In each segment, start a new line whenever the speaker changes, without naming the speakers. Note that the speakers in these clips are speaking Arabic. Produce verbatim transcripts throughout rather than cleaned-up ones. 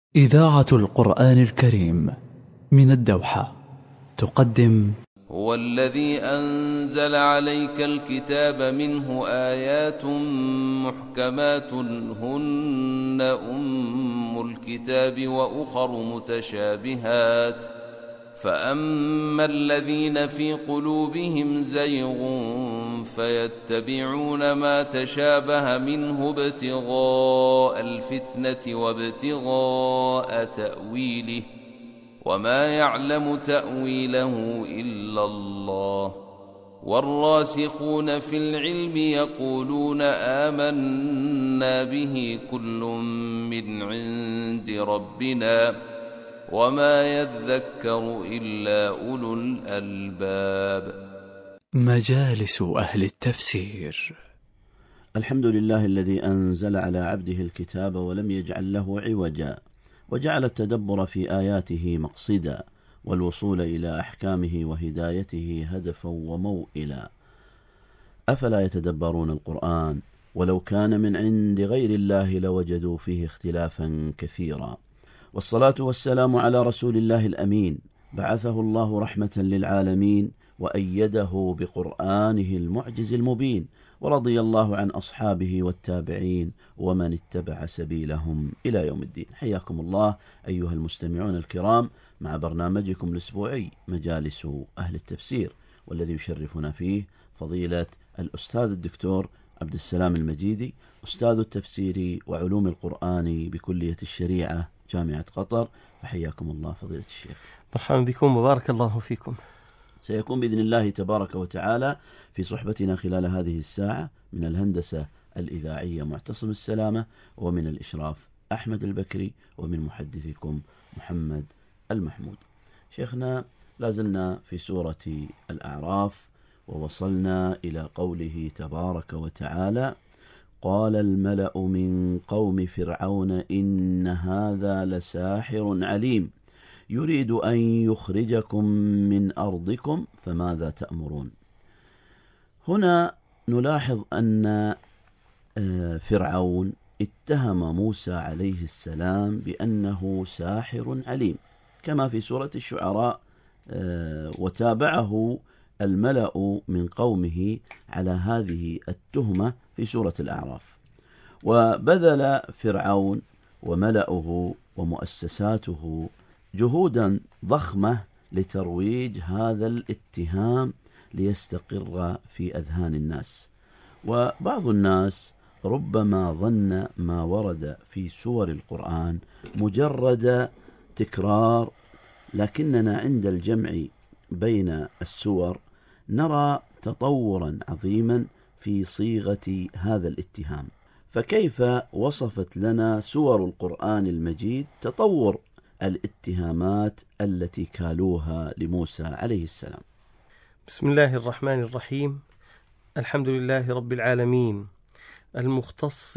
إذاعة القرآن الكريم من الدوحة تقدم
هو الذي أنزل عليك الكتاب منه آيات محكمات هن أم الكتاب وأخر متشابهات فأما الذين في قلوبهم زيغ فيتبعون ما تشابه منه ابتغاء الفتنة وابتغاء تأويله وما يعلم تأويله إلا الله والراسخون في العلم يقولون آمنا به كل من عند ربنا وما يذكر إلا أولو الألباب.
مجالس أهل التفسير.
الحمد لله الذي أنزل على عبده الكتاب ولم يجعل له عوجا، وجعل التدبر في آياته مقصدا، والوصول إلى أحكامه وهدايته هدفا وموئلا. أفلا يتدبرون القرآن ولو كان من عند غير الله لوجدوا فيه اختلافا كثيرا. والصلاة والسلام على رسول الله الأمين، بعثه الله رحمة للعالمين وأيده بقرآنه المعجز المبين، ورضي الله عن أصحابه والتابعين ومن اتبع سبيلهم إلى يوم الدين. حياكم الله أيها المستمعون الكرام مع برنامجكم الأسبوعي مجالس أهل التفسير، والذي يشرفنا فيه فضيلة الأستاذ الدكتور عبد السلام المجيدي، أستاذ التفسير وعلوم القرآن بكلية الشريعة جامعة قطر. فحياكم الله فضيلة الشيخ.
مرحبا بكم وبارك الله فيكم.
سيكون بإذن الله تبارك وتعالى في صحبتنا خلال هذه الساعة من الهندسة الإذاعية معتصم السلامة، ومن الإشراف أحمد البكري، ومن محدثكم محمد المحمود. شيخنا، لازلنا في سورة الأعراف، ووصلنا إلى قوله تبارك وتعالى: قال الملأ من قوم فرعون إن هذا لساحر عليم يريد أن يخرجكم من أرضكم فماذا تأمرون. هنا نلاحظ أن فرعون اتهم موسى عليه السلام بأنه ساحر عليم كما في سورة الشعراء، وتابعه الملأ من قومه على هذه التهمة في سورة الأعراف. وبذل فرعون وملأه ومؤسساته جهودا ضخمة لترويج هذا الاتهام ليستقر في أذهان الناس. وبعض الناس ربما ظن ما ورد في سور القرآن مجرد تكرار، لكننا عند الجمع بين السور نرى تطورا عظيما في صيغة هذا الاتهام. فكيف وصفت لنا سور القرآن المجيد تطور الاتهامات التي كالوها لموسى عليه السلام؟
بسم الله الرحمن الرحيم. الحمد لله رب العالمين، المختص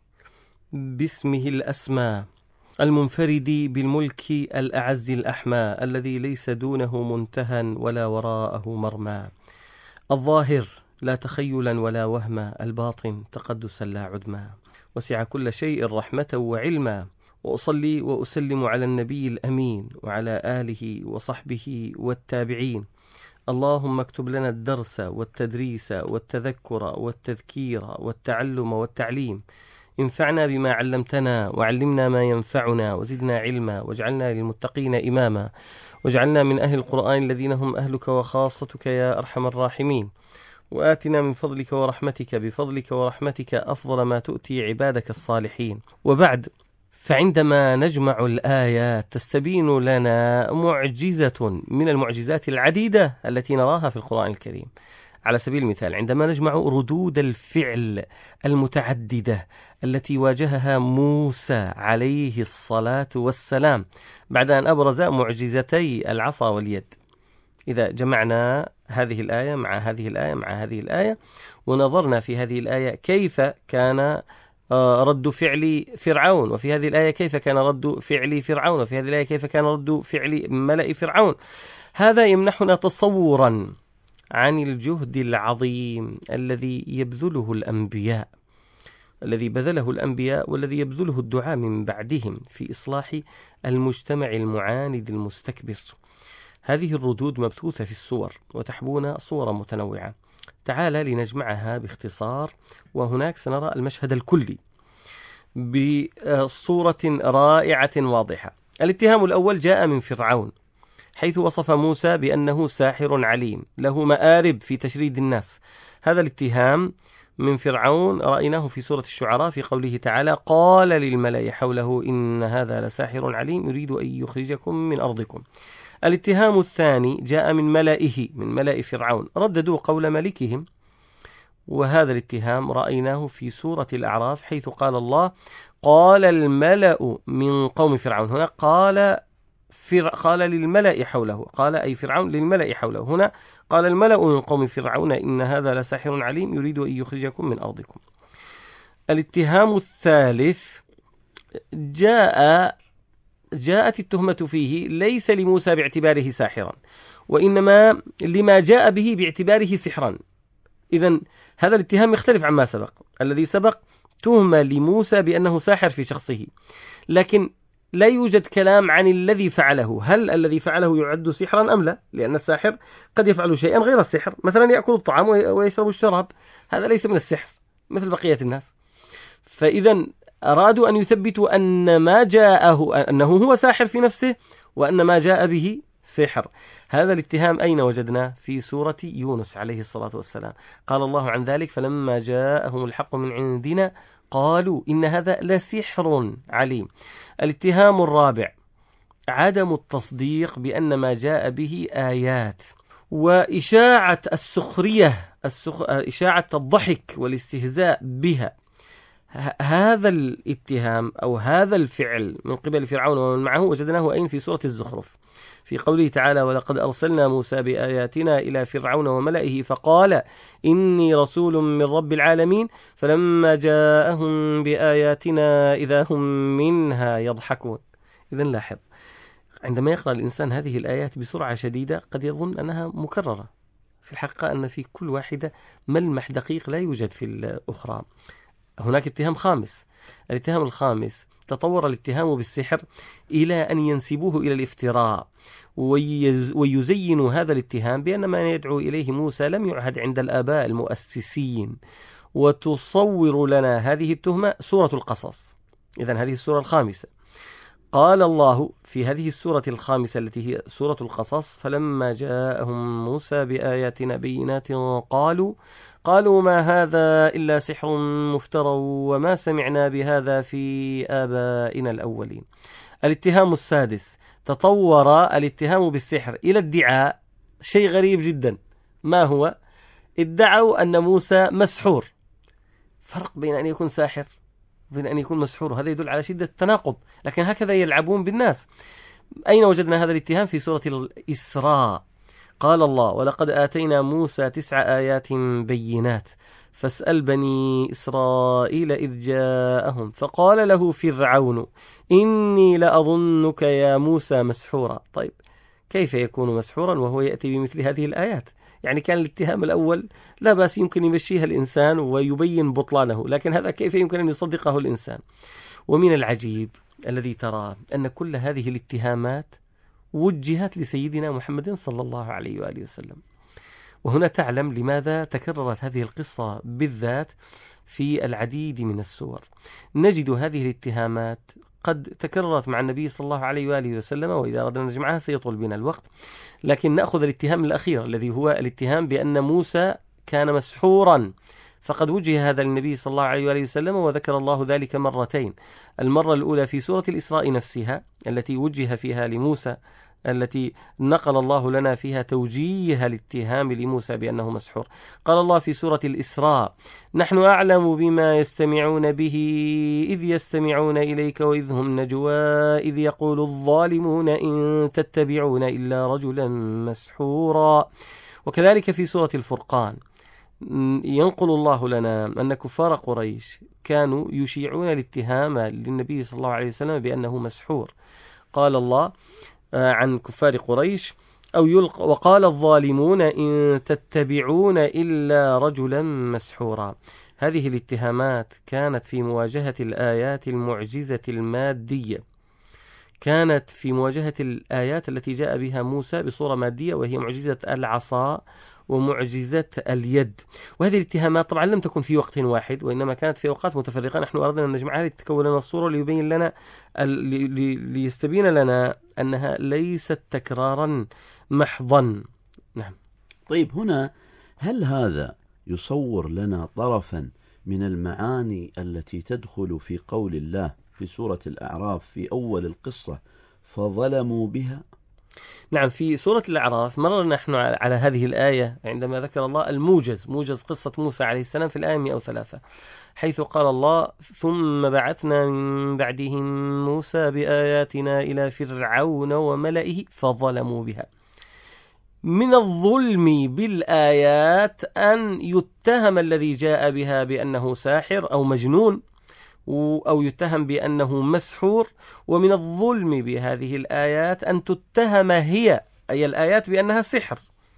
باسمه الأسمى، المنفرد بالملك الأعز الأحمى، الذي ليس دونه منتهى ولا وراءه مرمى، الظاهر لا تخيلا ولا وهما، الباطن تقدسا لا عدما، وسع كل شيء رحمة وعلما. وأصلي وأسلم على النبي الأمين وعلى آله وصحبه والتابعين. اللهم اكتب لنا الدرس والتدريس والتذكر والتذكير والتعلم والتعليم. انفعنا بما علمتنا وعلمنا ما ينفعنا وزدنا علما، واجعلنا للمتقين إماما، واجعلنا من أهل القرآن الذين هم أهلك وخاصتك يا أرحم الراحمين. وآتنا من فضلك ورحمتك بفضلك ورحمتك أفضل ما تؤتي عبادك الصالحين. وبعد، فعندما نجمع الآيات تستبين لنا معجزة من المعجزات العديدة التي نراها في القرآن الكريم. على سبيل المثال، عندما نجمع ردود الفعل المتعددة التي واجهها موسى عليه الصلاة والسلام بعد أن أبرز معجزتي العصا واليد، إذا جمعنا هذه الآية مع هذه الآية مع هذه الآية ونظرنا في هذه الآية كيف كان رد فعل فرعون، وفي هذه الآية كيف كان رد فعل فرعون، وفي هذه الآية كيف كان رد فعل ملأ فرعون، هذا يمنحنا تصورا عن الجهد العظيم الذي يبذله الأنبياء الذي بذله الأنبياء والذي يبذله الدعاء من بعدهم في إصلاح المجتمع المعاند المستكبر. هذه الردود مبثوثة في السور وتحوون صورا متنوعة. تعال لنجمعها باختصار، وهناك سنرى المشهد الكلي بصورة رائعة واضحة. الاتهام الأول جاء من فرعون، حيث وصف موسى بأنه ساحر عليم له مآرب في تشريد الناس. هذا الاتهام من فرعون رأيناه في سورة الشعراء في قوله تعالى: قال للملأ حوله إن هذا لساحر عليم يريد أن يخرجكم من أرضكم. الاتهام الثاني جاء من ملئه، من ملأ فرعون، رددوا قول ملكهم، وهذا الاتهام رأيناه في سورة الأعراف حيث قال الله: قال الملأ من قوم فرعون. هنا قال فر... قال للملأ حوله، قال أي فرعون للملأ حوله. هنا قال الملأ من قوم فرعون إن هذا لساحر عليم يريد أن يخرجكم من أرضكم. الاتهام الثالث جاء جاءت التهمة فيه ليس لموسى باعتباره ساحرا، وإنما لما جاء به باعتباره سحرا. إذن هذا الاتهام يختلف عما سبق. الذي سبق تهمة لموسى بأنه ساحر في شخصه، لكن لا يوجد كلام عن الذي فعله، هل الذي فعله يعد سحرا أم لا؟ لأن الساحر قد يفعل شيئا غير السحر، مثلا يأكل الطعام ويشرب الشراب، هذا ليس من السحر مثل بقية الناس. فإذا أرادوا أن يثبتوا أن ما جاءه أنه هو ساحر في نفسه، وأن ما جاء به سحر. هذا الاتهام أين وجدناه؟ في سورة يونس عليه الصلاة والسلام. قال الله عن ذلك: فلما جاءهم الحق من عندنا قالوا إن هذا لسحر عليم. الاتهام الرابع عدم التصديق بأن ما جاء به آيات، وإشاعة السخرية، السخ... إشاعة الضحك والاستهزاء بها. ه... هذا الاتهام أو هذا الفعل من قبل فرعون ومن معه وجدناه أين؟ في سورة الزخرف في قوله تعالى: ولقد أرسلنا موسى بآياتنا إلى فرعون وملئه فقال إني رسول من رب العالمين فلما جاءهم بآياتنا إذا هم منها يضحكون. إذن لاحظ، عندما يقرأ الإنسان هذه الآيات بسرعة شديدة قد يظن أنها مكررة، في الحقيقة أن في كل واحدة ملمح دقيق لا يوجد في الأخرى. هناك اتهام خامس. الاتهام الخامس تطور الاتهام بالسحر إلى أن ينسبوه إلى الافتراء، ويزينوا هذا الاتهام بأن ما يدعو إليه موسى لم يعهد عند الآباء المؤسسين، وتصور لنا هذه التهمة سورة القصص. إذن هذه السورة الخامسة. قال الله في هذه السورة الخامسة التي هي سورة القصص: فلما جاءهم موسى بآياتنا بينات قالوا قالوا ما هذا إلا سحر مفترى وما سمعنا بهذا في آبائنا الأولين. الاتهام السادس تطور الاتهام بالسحر إلى ادعاء شيء غريب جدا. ما هو؟ ادعوا أن موسى مسحور. فرق بين أن يكون ساحر وبين أن يكون مسحور، هذا يدل على شدة التناقض، لكن هكذا يلعبون بالناس. أين وجدنا هذا الاتهام؟ في سورة الإسراء. قال الله: ولقد آتينا موسى تسع آيات بينات فاسأل بني إسرائيل إذ جاءهم فقال له فرعون إني لأظنك يا موسى مسحورا. طيب، كيف يكون مسحورا وهو يأتي بمثل هذه الآيات؟ يعني كان الاتهام الأول لا بأس يمكن يمشيها الإنسان ويبين بطلانه، لكن هذا كيف يمكن أن يصدقه الإنسان؟ ومن العجيب الذي ترى أن كل هذه الاتهامات وجهت لسيدنا محمد صلى الله عليه وآله وسلم. وهنا تعلم لماذا تكررت هذه القصة بالذات في العديد من السور. نجد هذه الاتهامات قد تكررت مع النبي صلى الله عليه وآله وسلم، وإذا أردنا نجمعها سيطول بنا الوقت، لكن نأخذ الاتهام الأخير الذي هو الاتهام بأن موسى كان مسحورا، فقد وجه هذا للنبي صلى الله عليه وآله وسلم، وذكر الله ذلك مرتين. المرة الأولى في سورة الإسراء نفسها التي وجه فيها لموسى، التي نقل الله لنا فيها توجيه الاتهام لموسى بأنه مسحور. قال الله في سورة الإسراء: نحن أعلم بما يستمعون به إذ يستمعون إليك وإذ هم نجوى إذ يقول الظالمون إن تتبعون إلا رجلا مسحورا. وكذلك في سورة الفرقان ينقل الله لنا أن كفار قريش كانوا يشيعون الاتهام للنبي صلى الله عليه وسلم بأنه مسحور. قال الله عن كفار قريش: أو يلقى وقال الظالمون إن تتبعون إلا رجلا مسحورا. هذه الاتهامات كانت في مواجهة الآيات المعجزة المادية، كانت في مواجهة الآيات التي جاء بها موسى بصورة مادية، وهي معجزة العصا ومعجزة اليد. وهذه الاتهامات طبعا لم تكن في وقت واحد، وإنما كانت في أوقات متفرقة. نحن أردنا أن نجمعها لتكون لنا الصورة، ليبين لنا ليستبين لنا أنها ليست تكرارا محضا. نعم.
طيب، هنا هل هذا يصور لنا طرفا من المعاني التي تدخل في قول الله في سورة الأعراف في أول القصة فظلموا بها؟
نعم، في سورة الأعراف مرر نحن على هذه الآية عندما ذكر الله الموجز، موجز قصة موسى عليه السلام في الآية مئة وثلاثة، حيث قال الله: ثم بعثنا من بعدهم موسى بآياتنا إلى فرعون وملئه فظلموا بها. من الظلم بالآيات أن يتهم الذي جاء بها بأنه ساحر أو مجنون، أو يتهم بأنه مسحور. ومن الظلم بهذه الآيات أن تتهم هي، أي الآيات، بأنها سحر.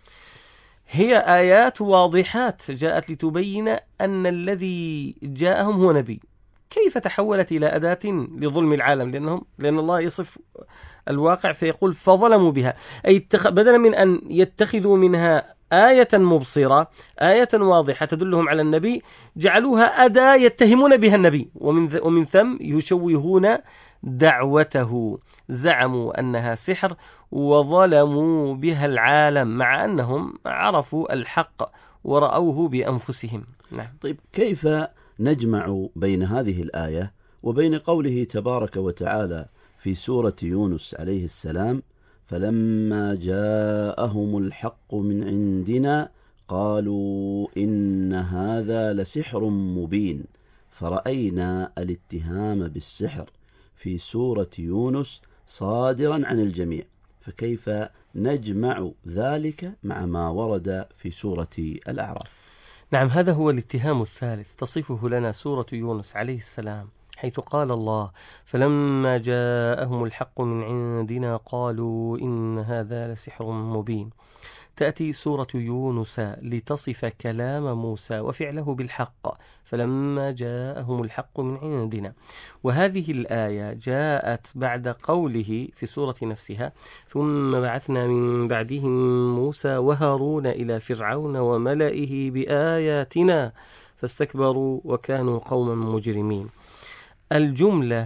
هي آيات واضحات جاءت لتبين أن الذي جاءهم هو نبي. كيف تحولت إلى أداة لظلم العالم؟ لأنهم لأن الله يصف الواقع فيقول فظلموا بها، أي بدلا من أن يتخذوا منها آية مبصرة، آية واضحة تدلهم على النبي، جعلوها أداة يتهمون بها النبي، ومن, ومن ثم يشوهون دعوته. زعموا أنها سحر وظلموا بها العالم، مع أنهم عرفوا الحق ورأوه بأنفسهم. نعم.
طيب، كيف نجمع بين هذه الآية وبين قوله تبارك وتعالى في سورة يونس عليه السلام: فلما جاءهم الحق من عندنا قالوا إن هذا لسحر مبين، فرأينا الاتهام بالسحر في سورة يونس صادرا عن الجميع، فكيف نجمع ذلك مع ما ورد في سورة الأعراف؟
نعم، هذا هو الاتهام الثالث تصفه لنا سورة يونس عليه السلام، حيث قال الله: فلما جاءهم الحق من عندنا قالوا إن هذا لسحر مبين. تأتي سورة يونس لتصف كلام موسى وفعله بالحق، فلما جاءهم الحق من عندنا. وهذه الآية جاءت بعد قوله في سورة نفسها: ثم بعثنا من بعدهم موسى وهارون إلى فرعون وملئه بآياتنا فاستكبروا وكانوا قوما مجرمين. الجملة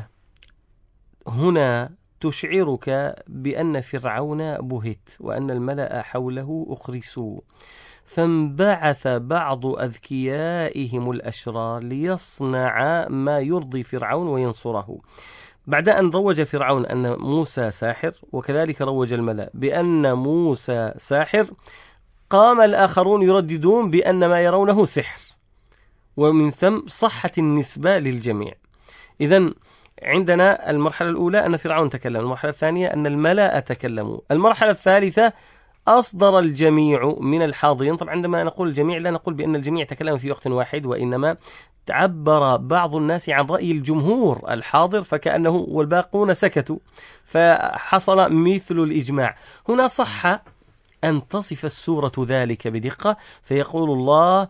هنا تشعرك بأن فرعون بهت وأن الملأ حوله أخرسوا، فانبعث بعض أذكيائهم الأشرار ليصنع ما يرضي فرعون وينصره. بعد أن روج فرعون أن موسى ساحر، وكذلك روج الملأ بأن موسى ساحر، قام الآخرون يرددون بأن ما يرونه سحر، ومن ثم صحت النسبة للجميع. إذن عندنا المرحلة الأولى أن فرعون تكلم، المرحلة الثانية أن الملأ تكلموا، المرحلة الثالثة أصدر الجميع من الحاضرين. طبعا عندما نقول الجميع لا نقول بأن الجميع تكلم في وقت واحد، وإنما تعبر بعض الناس عن رأي الجمهور الحاضر فكأنه والباقون سكتوا، فحصل مثل الإجماع. هنا صح أن تصف السورة ذلك بدقة، فيقول الله: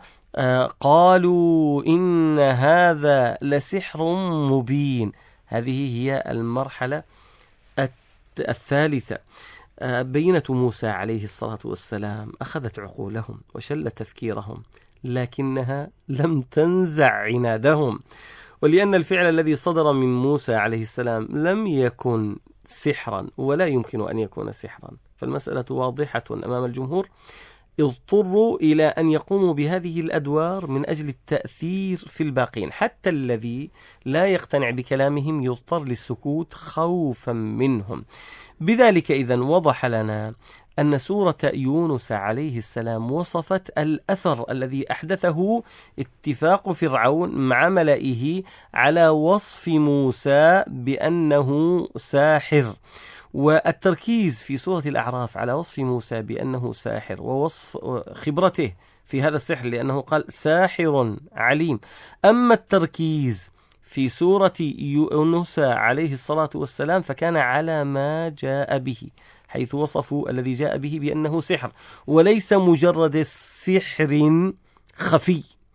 قالوا إن هذا لسحر مبين. هذه هي المرحلة الثالثة. بينة موسى عليه الصلاة والسلام أخذت عقولهم وشلت تفكيرهم، لكنها لم تنزع عنادهم، ولأن الفعل الذي صدر من موسى عليه السلام لم يكن سحرا ولا يمكن أن يكون سحرا، فالمسألة واضحة أمام الجمهور. اضطروا إلى أن يقوموا بهذه الأدوار من أجل التأثير في الباقين، حتى الذي لا يقتنع بكلامهم يضطر للسكوت خوفا منهم. بذلك إذن وضح لنا أن سورة يونس عليه السلام وصفت الأثر الذي أحدثه اتفاق فرعون مع ملئه على وصف موسى بأنه ساحر، والتركيز في سورة الأعراف على وصف موسى بأنه ساحر ووصف خبرته في هذا السحر، لأنه قال ساحر عليم. أما التركيز في سورة يونس عليه الصلاة والسلام فكان على ما جاء به، حيث وصفوا الذي جاء به بأنه سحر وليس مجرد سحر خفي،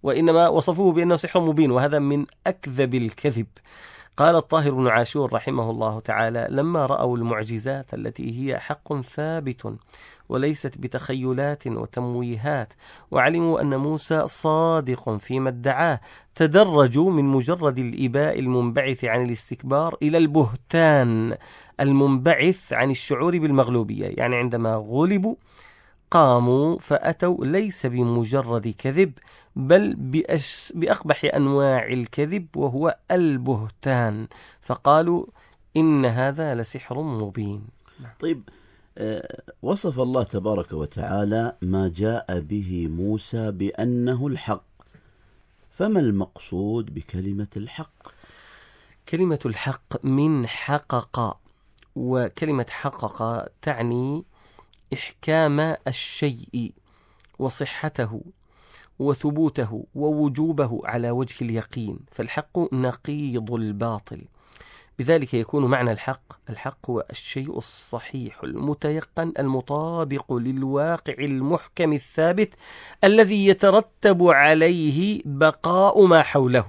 وإنما وصفوه بأنه سحر مبين، وهذا من أكذب الكذب. قال الطاهر بن عاشور رحمه الله تعالى: لما رأوا المعجزات التي هي حق ثابت وليست بتخيلات وتمويهات، وعلموا أن موسى صادق فيما ادعاه، تدرجوا من مجرد الإباء المنبعث عن الاستكبار إلى البهتان المنبعث عن الشعور بالمغلوبية. يعني عندما غلبوا قاموا فأتوا ليس بمجرد كذب، بل بأش بأقبح أنواع الكذب، وهو البهتان، فقالوا إن هذا لسحر مبين.
طيب، أه وصف الله تبارك وتعالى ما جاء به موسى بأنه الحق، فما المقصود بكلمة الحق؟
كلمة الحق من حقق، وكلمة حقق تعني إحكام الشيء وصحته وثبوته ووجوبه على وجه اليقين، فالحق نقيض الباطل. بذلك يكون معنى الحق الحق هو الشيء الصحيح المتيقن المطابق للواقع المحكم الثابت الذي يترتب عليه بقاء ما حوله.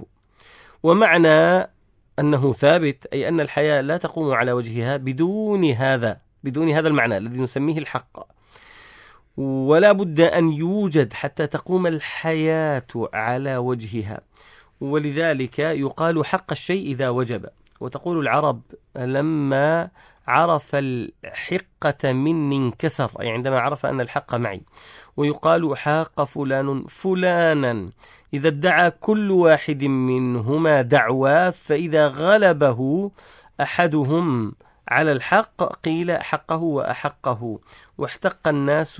ومعنى أنه ثابت أي أن الحياة لا تقوم على وجهها بدون هذا بدون هذا المعنى الذي نسميه الحق، ولا بد أن يوجد حتى تقوم الحياة على وجهها، ولذلك يقال حق الشيء إذا وجب. وتقول العرب: لما عرف الحقة مني انكسر، أي عندما عرف أن الحق معي. ويقال: حاق فلان فلانا، إذا ادعى كل واحد منهما دعوى، فإذا غلبه أحدهم على الحق قيل حقه وأحقه، واحتق الناس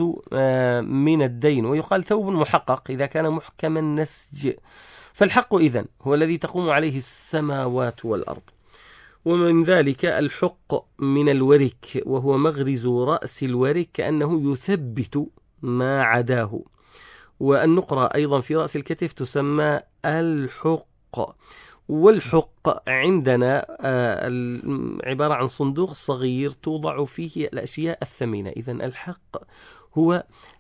من الدين. ويقال: ثوب محقق إذا كان محكم النسج. فالحق إذن هو الذي تقوم عليه السماوات والأرض. ومن ذلك الحق من الورك، وهو مغرز رأس الورك كأنه يثبت ما عداه. والنقرة أيضا في رأس الكتف تسمى الحق. والحق عندنا عبارة عن صندوق صغير توضع فيه الأشياء الثمينة. إذن الحق هو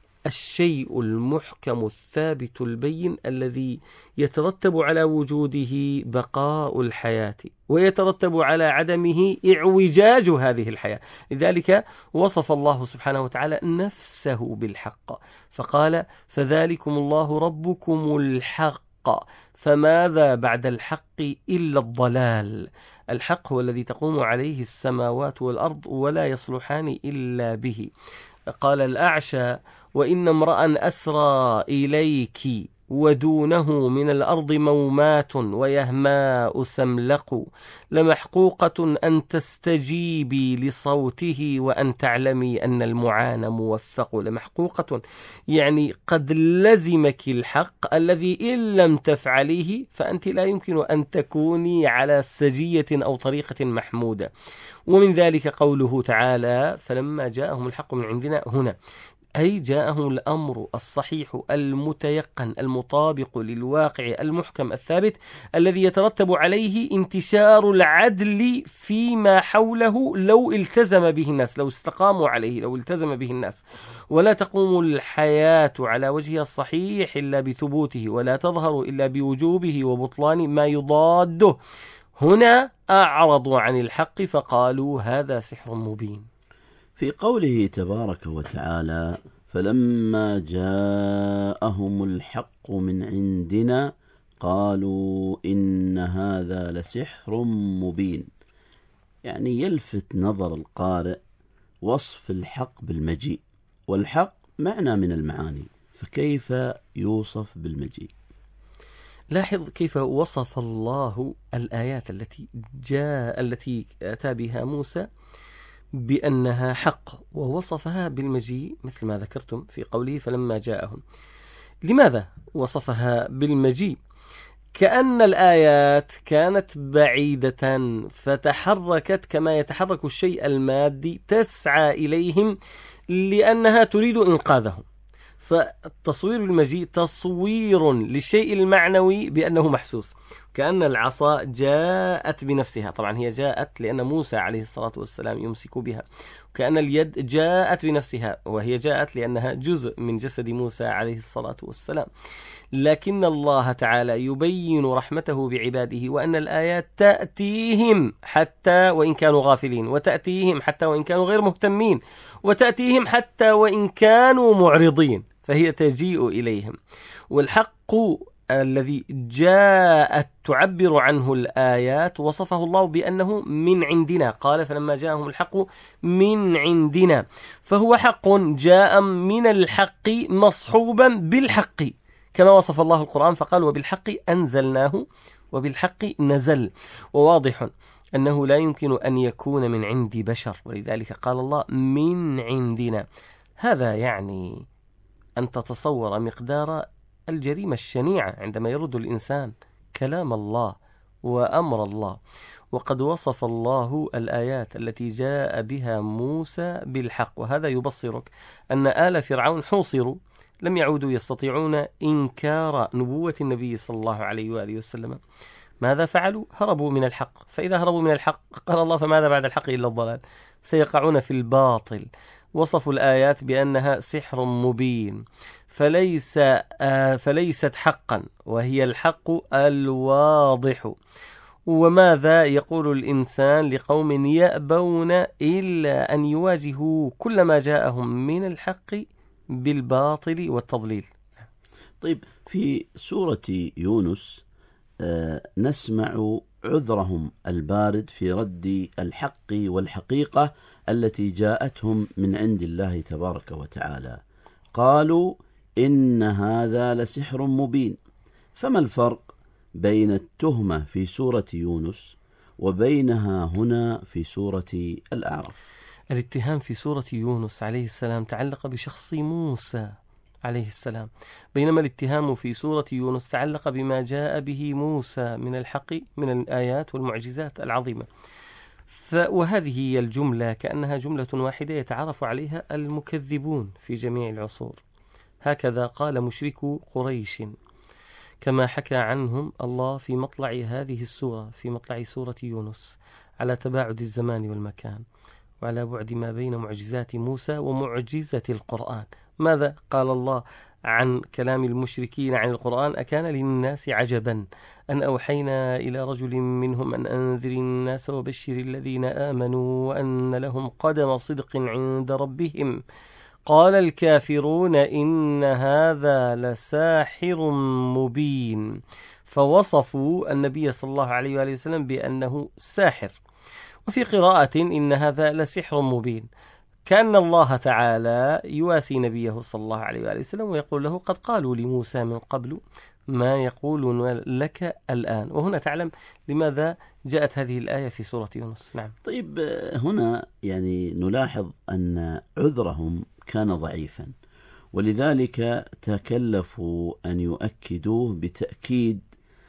الشيء المحكم الثابت البين الذي يترتب على وجوده بقاء الحياة، ويترتب على عدمه إعوجاج هذه الحياة. لذلك وصف الله سبحانه وتعالى نفسه بالحق، فقال: فذلكم الله ربكم الحق، فماذا بعد الحق إلا الضلال. الحق هو الذي تقوم عليه السماوات والأرض ولا يصلحان إلا به. قال الأعشى: وإن امرأ أسرى إليك ودونه من الأرض مومات ويهماء سملق، لمحقوقة أن تستجيبي لصوته وأن تعلمي أن المعان موفق. لمحقوقة يعني قد لزمك الحق الذي إن لم تفعليه فأنت لا يمكن أن تكوني على سجية أو طريقة محمودة. ومن ذلك قوله تعالى: فلما جاءهم الحق من عندنا، هنا أي جاءهم الأمر الصحيح المتيقن المطابق للواقع المحكم الثابت الذي يترتب عليه انتشار العدل فيما حوله لو التزم به الناس، لو استقاموا عليه، لو التزم به الناس. ولا تقوم الحياة على وجهها الصحيح إلا بثبوته، ولا تظهر إلا بوجوبه وبطلان ما يضاده. هنا أعرضوا عن الحق فقالوا هذا سحر مبين.
في قوله تبارك وتعالى: فلما جاءهم الحق من عندنا قالوا إن هذا لسحر مبين، يعني يلفت نظر القارئ وصف الحق بالمجيء، والحق معنى من المعاني، فكيف يوصف بالمجيء؟
لاحظ كيف وصف الله الآيات التي جاء التي أتى بها موسى بأنها حق، ووصفها بالمجيء مثل ما ذكرتم في قوله فلما جاءهم. لماذا وصفها بالمجيء؟ كأن الآيات كانت بعيدة فتحركت كما يتحرك الشيء المادي، تسعى إليهم لأنها تريد إنقاذهم. فالتصوير بالمجيء تصوير للشيء المعنوي بأنه محسوس، كأن العصا جاءت بنفسها، طبعا هي جاءت لأن موسى عليه الصلاة والسلام يمسك بها، كأن اليد جاءت بنفسها وهي جاءت لأنها جزء من جسد موسى عليه الصلاة والسلام. لكن الله تعالى يبين رحمته بعباده وأن الآيات تأتيهم حتى وإن كانوا غافلين، وتأتيهم حتى وإن كانوا غير مهتمين، وتأتيهم حتى وإن كانوا معرضين، فهي تجيء إليهم. والحق الذي جاءت تعبر عنه الآيات وصفه الله بأنه من عندنا، قال فلما جاءهم الحق من عندنا، فهو حق جاء من الحق مصحوبا بالحق، كما وصف الله القرآن فقال وبالحق أنزلناه وبالحق نزل. وواضح أنه لا يمكن أن يكون من عند بشر، ولذلك قال الله من عندنا. هذا يعني أن تتصور مقدار الجريمة الشنيعة عندما يرد الإنسان كلام الله وأمر الله. وقد وصف الله الآيات التي جاء بها موسى بالحق، وهذا يبصرك أن آل فرعون حوصروا، لم يعودوا يستطيعون إنكار نبوة النبي صلى الله عليه وآله وسلم. ماذا فعلوا؟ هربوا من الحق، فإذا هربوا من الحق قال الله فماذا بعد الحق إلا الضلال، سيقعون في الباطل. وصفوا الآيات بأنها سحر مبين، فليس آه فليست حقا، وهي الحق الواضح. وماذا يقول الإنسان لقوم يأبون إلا أن يواجهوا كل ما جاءهم من الحق بالباطل والتضليل؟
طيب، في سورة يونس آه نسمع عذرهم البارد في رد الحق والحقيقة التي جاءتهم من عند الله تبارك وتعالى. قالوا إن هذا لسحر مبين. فما الفرق بين التهمة في سورة يونس وبينها هنا في سورة الأعراف؟
الاتهام في سورة يونس عليه السلام تعلق بشخص موسى عليه السلام، بينما الاتهام في سورة يونس تعلق بما جاء به موسى من الحق من الآيات والمعجزات العظيمة. وهذه هي الجملة كأنها جملة واحدة يتعرف عليها المكذبون في جميع العصور. هكذا قال مشركو قريش كما حكى عنهم الله في مطلع هذه السورة، في مطلع سورة يونس، على تباعد الزمان والمكان وعلى بعد ما بين معجزات موسى ومعجزة القرآن. ماذا قال الله عن كلام المشركين عن القرآن؟ أكان للناس عجبا أن أوحينا إلى رجل منهم أن أنذر الناس وبشر الذين آمنوا وأن لهم قدم صدق عند ربهم. قال الكافرون إن هذا لساحر مبين، فوصفوا النبي صلى الله عليه وآله وسلم بأنه ساحر. وفي قراءة إن هذا لسحر مبين، كأن الله تعالى يواسي نبيه صلى الله عليه وآله وسلم ويقول له قد قالوا لموسى من قبل ما يقولون لك الآن. وهنا تعلم لماذا جاءت هذه الآية في سورة يونس. نعم.
طيب، هنا يعني نلاحظ أن عذرهم كان ضعيفا، ولذلك تكلفوا أن يؤكدوه بتأكيد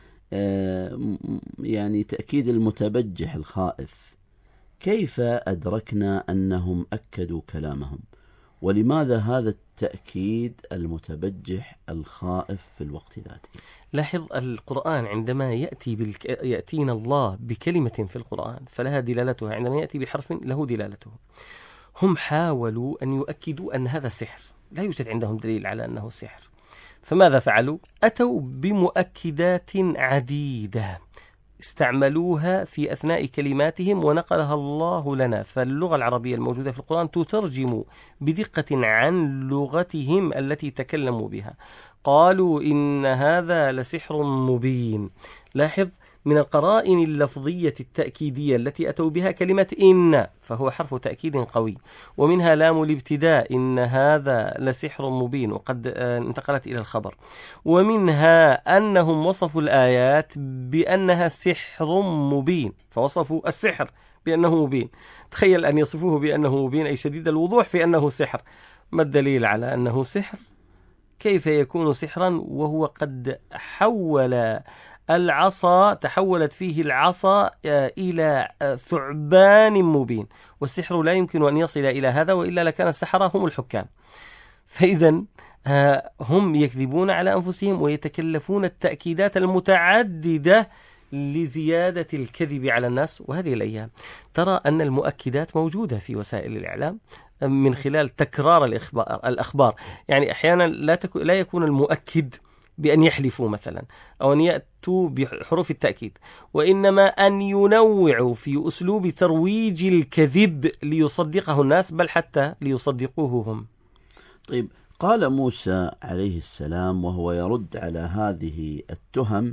يعني تأكيد المتبجح الخائف. كيف أدركنا أنهم أكدوا كلامهم؟ ولماذا هذا التأكيد المتبجح الخائف في الوقت ذاته؟
لاحظ القرآن عندما يأتي بالك... يأتينا الله بكلمة في القرآن فلها دلالتها، عندما يأتي بحرف له دلالته. هم حاولوا أن يؤكدوا أن هذا سحر، لا يوجد عندهم دليل على أنه سحر، فماذا فعلوا؟ أتوا بمؤكدات عديدة استعملوها في أثناء كلماتهم ونقلها الله لنا. فاللغة العربية الموجودة في القرآن تترجم بدقة عن لغتهم التي تكلموا بها. قالوا إن هذا لسحر مبين. لاحظ من القرائن اللفظية التأكيدية التي أتوا بها كلمة إن، فهو حرف تأكيد قوي، ومنها لام الابتداء إن هذا لسحر مبين وقد انتقلت إلى الخبر، ومنها أنهم وصفوا الآيات بأنها سحر مبين، فوصفوا السحر بأنه مبين. تخيل أن يصفوه بأنه مبين أي شديد الوضوح في أنه سحر. ما الدليل على أنه سحر؟ كيف يكون سحرا وهو قد حول العصا تحولت فيه العصا إلى ثعبان مبين، والسحر لا يمكن أن يصل إلى هذا وإلا لكان السحرة هم الحكام. فإذا هم يكذبون على أنفسهم ويتكلفون التأكيدات المتعددة لزيادة الكذب على الناس. وهذه الأيام ترى أن المؤكدات موجودة في وسائل الإعلام من خلال تكرار الإخبار الأخبار. يعني أحيانا لا, تك... لا يكون المؤكد بأن يحلفوا مثلا أو أن يأتوا بحروف التأكيد، وإنما أن ينوعوا في أسلوب ترويج الكذب ليصدقه الناس، بل حتى ليصدقوه هم.
طيب، قال موسى عليه السلام وهو يرد على هذه التهم: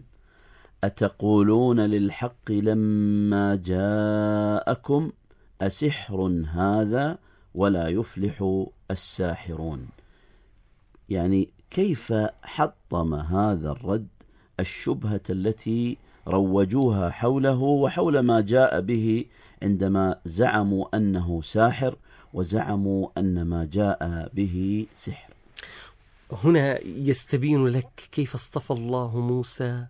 أتقولون للحق لما جاءكم أسحر هذا ولا يفلح الساحرون. يعني كيف حطم هذا الرد الشبهة التي روجوها حوله وحول ما جاء به عندما زعموا أنه ساحر وزعموا أن ما جاء به سحر؟
هنا يستبين لك كيف اصطفى الله موسى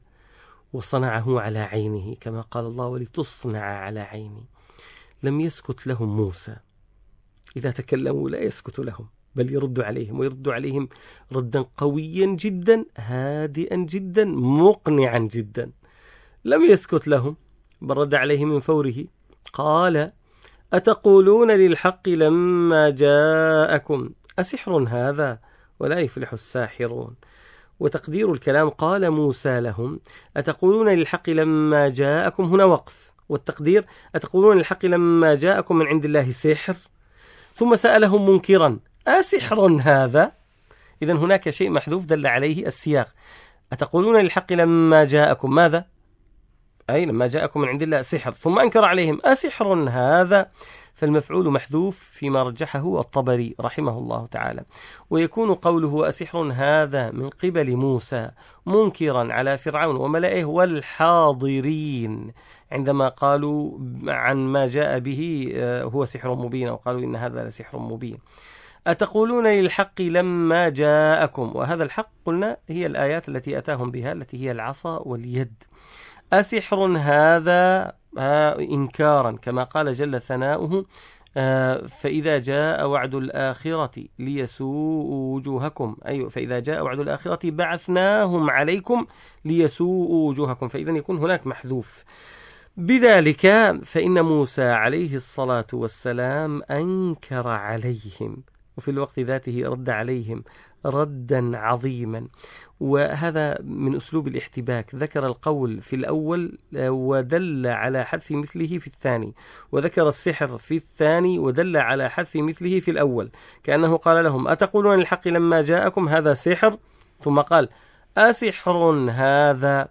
وصنعه على عينه، كما قال الله: ولتصنع على عيني. لم يسكت لهم موسى، إذا تكلموا لا يسكت لهم، بل يرد عليهم، ويرد عليهم ردا قويا جدا هادئا جدا مقنعا جدا. لم يسكت لهم، بل رد عليهم من فوره. قال: أتقولون للحق لما جاءكم أسحر هذا ولا يفلح الساحرون. وتقدير الكلام: قال موسى لهم: أتقولون للحق لما جاءكم، هنا وقف، والتقدير: أتقولون للحق لما جاءكم من عند الله سحر. ثم سألهم منكرا: أسحر هذا؟ إذن هناك شيء محذوف دل عليه السياق. أتقولون للحق لما جاءكم ماذا؟ أي لما جاءكم من عند الله سحر. ثم أنكر عليهم: أسحر هذا؟ فالمفعول محذوف فيما رجحه الطبري رحمه الله تعالى. ويكون قوله أسحر هذا من قبل موسى منكرا على فرعون وملئه والحاضرين عندما قالوا عن ما جاء به هو سحر مبين، أو قالوا إن هذا لسحر مبين. أتقولون للحق لما جاءكم، وهذا الحق قلنا هي الآيات التي أتاهم بها التي هي العصا واليد. أسحر هذا إنكارا كما قال جل ثناؤه: فإذا جاء وعد الآخرة ليسوءوا وجوهكم، أي فإذا جاء وعد الآخرة بعثناهم عليكم ليسوءوا وجوهكم. فإذا يكون هناك محذوف. بذلك فإن موسى عليه الصلاة والسلام أنكر عليهم، وفي الوقت ذاته رد عليهم ردا عظيما. وهذا من أسلوب الاحتباك، ذكر القول في الأول ودل على حذف مثله في الثاني، وذكر السحر في الثاني ودل على حذف مثله في الأول، كأنه قال لهم: أتقولون الحق لما جاءكم هذا سحر، ثم قال: أسحر هذا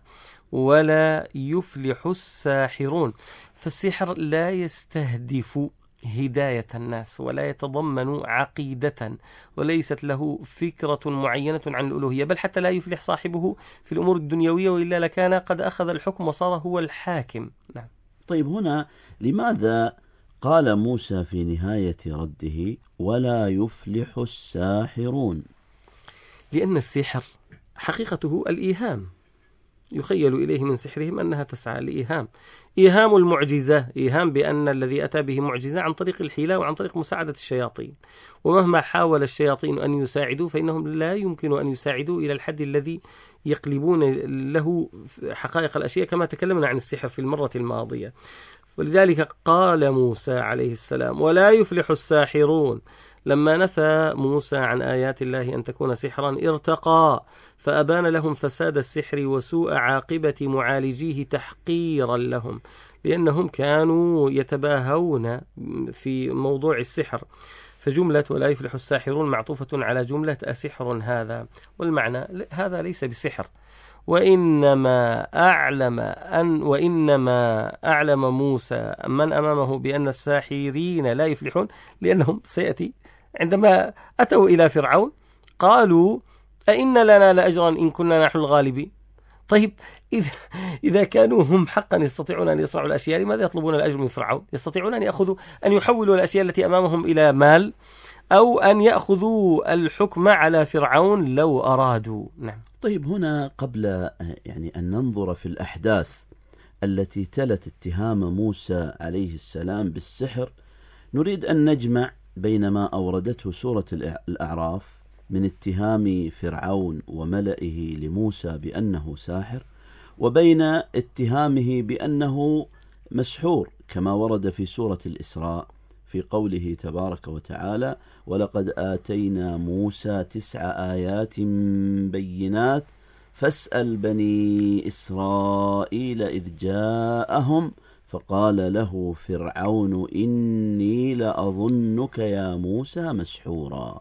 ولا يفلح الساحرون. فالسحر لا يستهدف هداية الناس ولا يتضمن عقيدة، وليست له فكرة معينة عن الألوهية، بل حتى لا يفلح صاحبه في الأمور الدنيوية، وإلا لكان قد أخذ الحكم وصار هو الحاكم. نعم.
طيب، هنا لماذا قال موسى في نهاية رده: ولا يفلح الساحرون؟
لأن السحر حقيقته الإيهام، يخيل إليه من سحرهم أنها تسعى لإيهام، إيهام المعجزة، إيهام بأن الذي أتى به معجزة عن طريق الحيلة وعن طريق مساعدة الشياطين. ومهما حاول الشياطين أن يساعدوا فإنهم لا يمكن أن يساعدوا إلى الحد الذي يقلبون له حقائق الأشياء، كما تكلمنا عن السحر في المرة الماضية. ولذلك قال موسى عليه السلام: ولا يفلح الساحرون. لما نفى موسى عن آيات الله أن تكون سحرا ارتقى، فأبان لهم فساد السحر وسوء عاقبة معالجيه تحقيرا لهم، لأنهم كانوا يتباهون في موضوع السحر. فجملة ولا يفلح الساحرون معطوفة على جملة أسحر هذا، والمعنى هذا ليس بسحر، وإنما أعلم أن وإنما أعلم موسى من أمامه بأن الساحرين لا يفلحون، لأنهم سيأتي عندما أتوا إلى فرعون قالوا: أئن لنا لأجرا إن كنا نحن الغالبين. طيب، إذا, إذا كانوا هم حقا يستطيعون أن يصنعوا الأشياء، لماذا يطلبون الأجر من فرعون؟ يستطيعون أن يأخذوا أن يحولوا الأشياء التي أمامهم إلى مال، أو أن يأخذوا الحكم على فرعون لو أرادوا. نعم.
طيب، هنا قبل يعني أن ننظر في الأحداث التي تلت اتهام موسى عليه السلام بالسحر، نريد أن نجمع بين ما أوردته سورة الأعراف من اتهام فرعون وملئه لموسى بأنه ساحر، وبين اتهامه بأنه مسحور كما ورد في سورة الإسراء في قوله تبارك وتعالى: ولقد آتينا موسى تسع آيات بينات فاسأل بني إسرائيل إذ جاءهم فقال له فرعون إني لأظنك يا موسى مسحورا.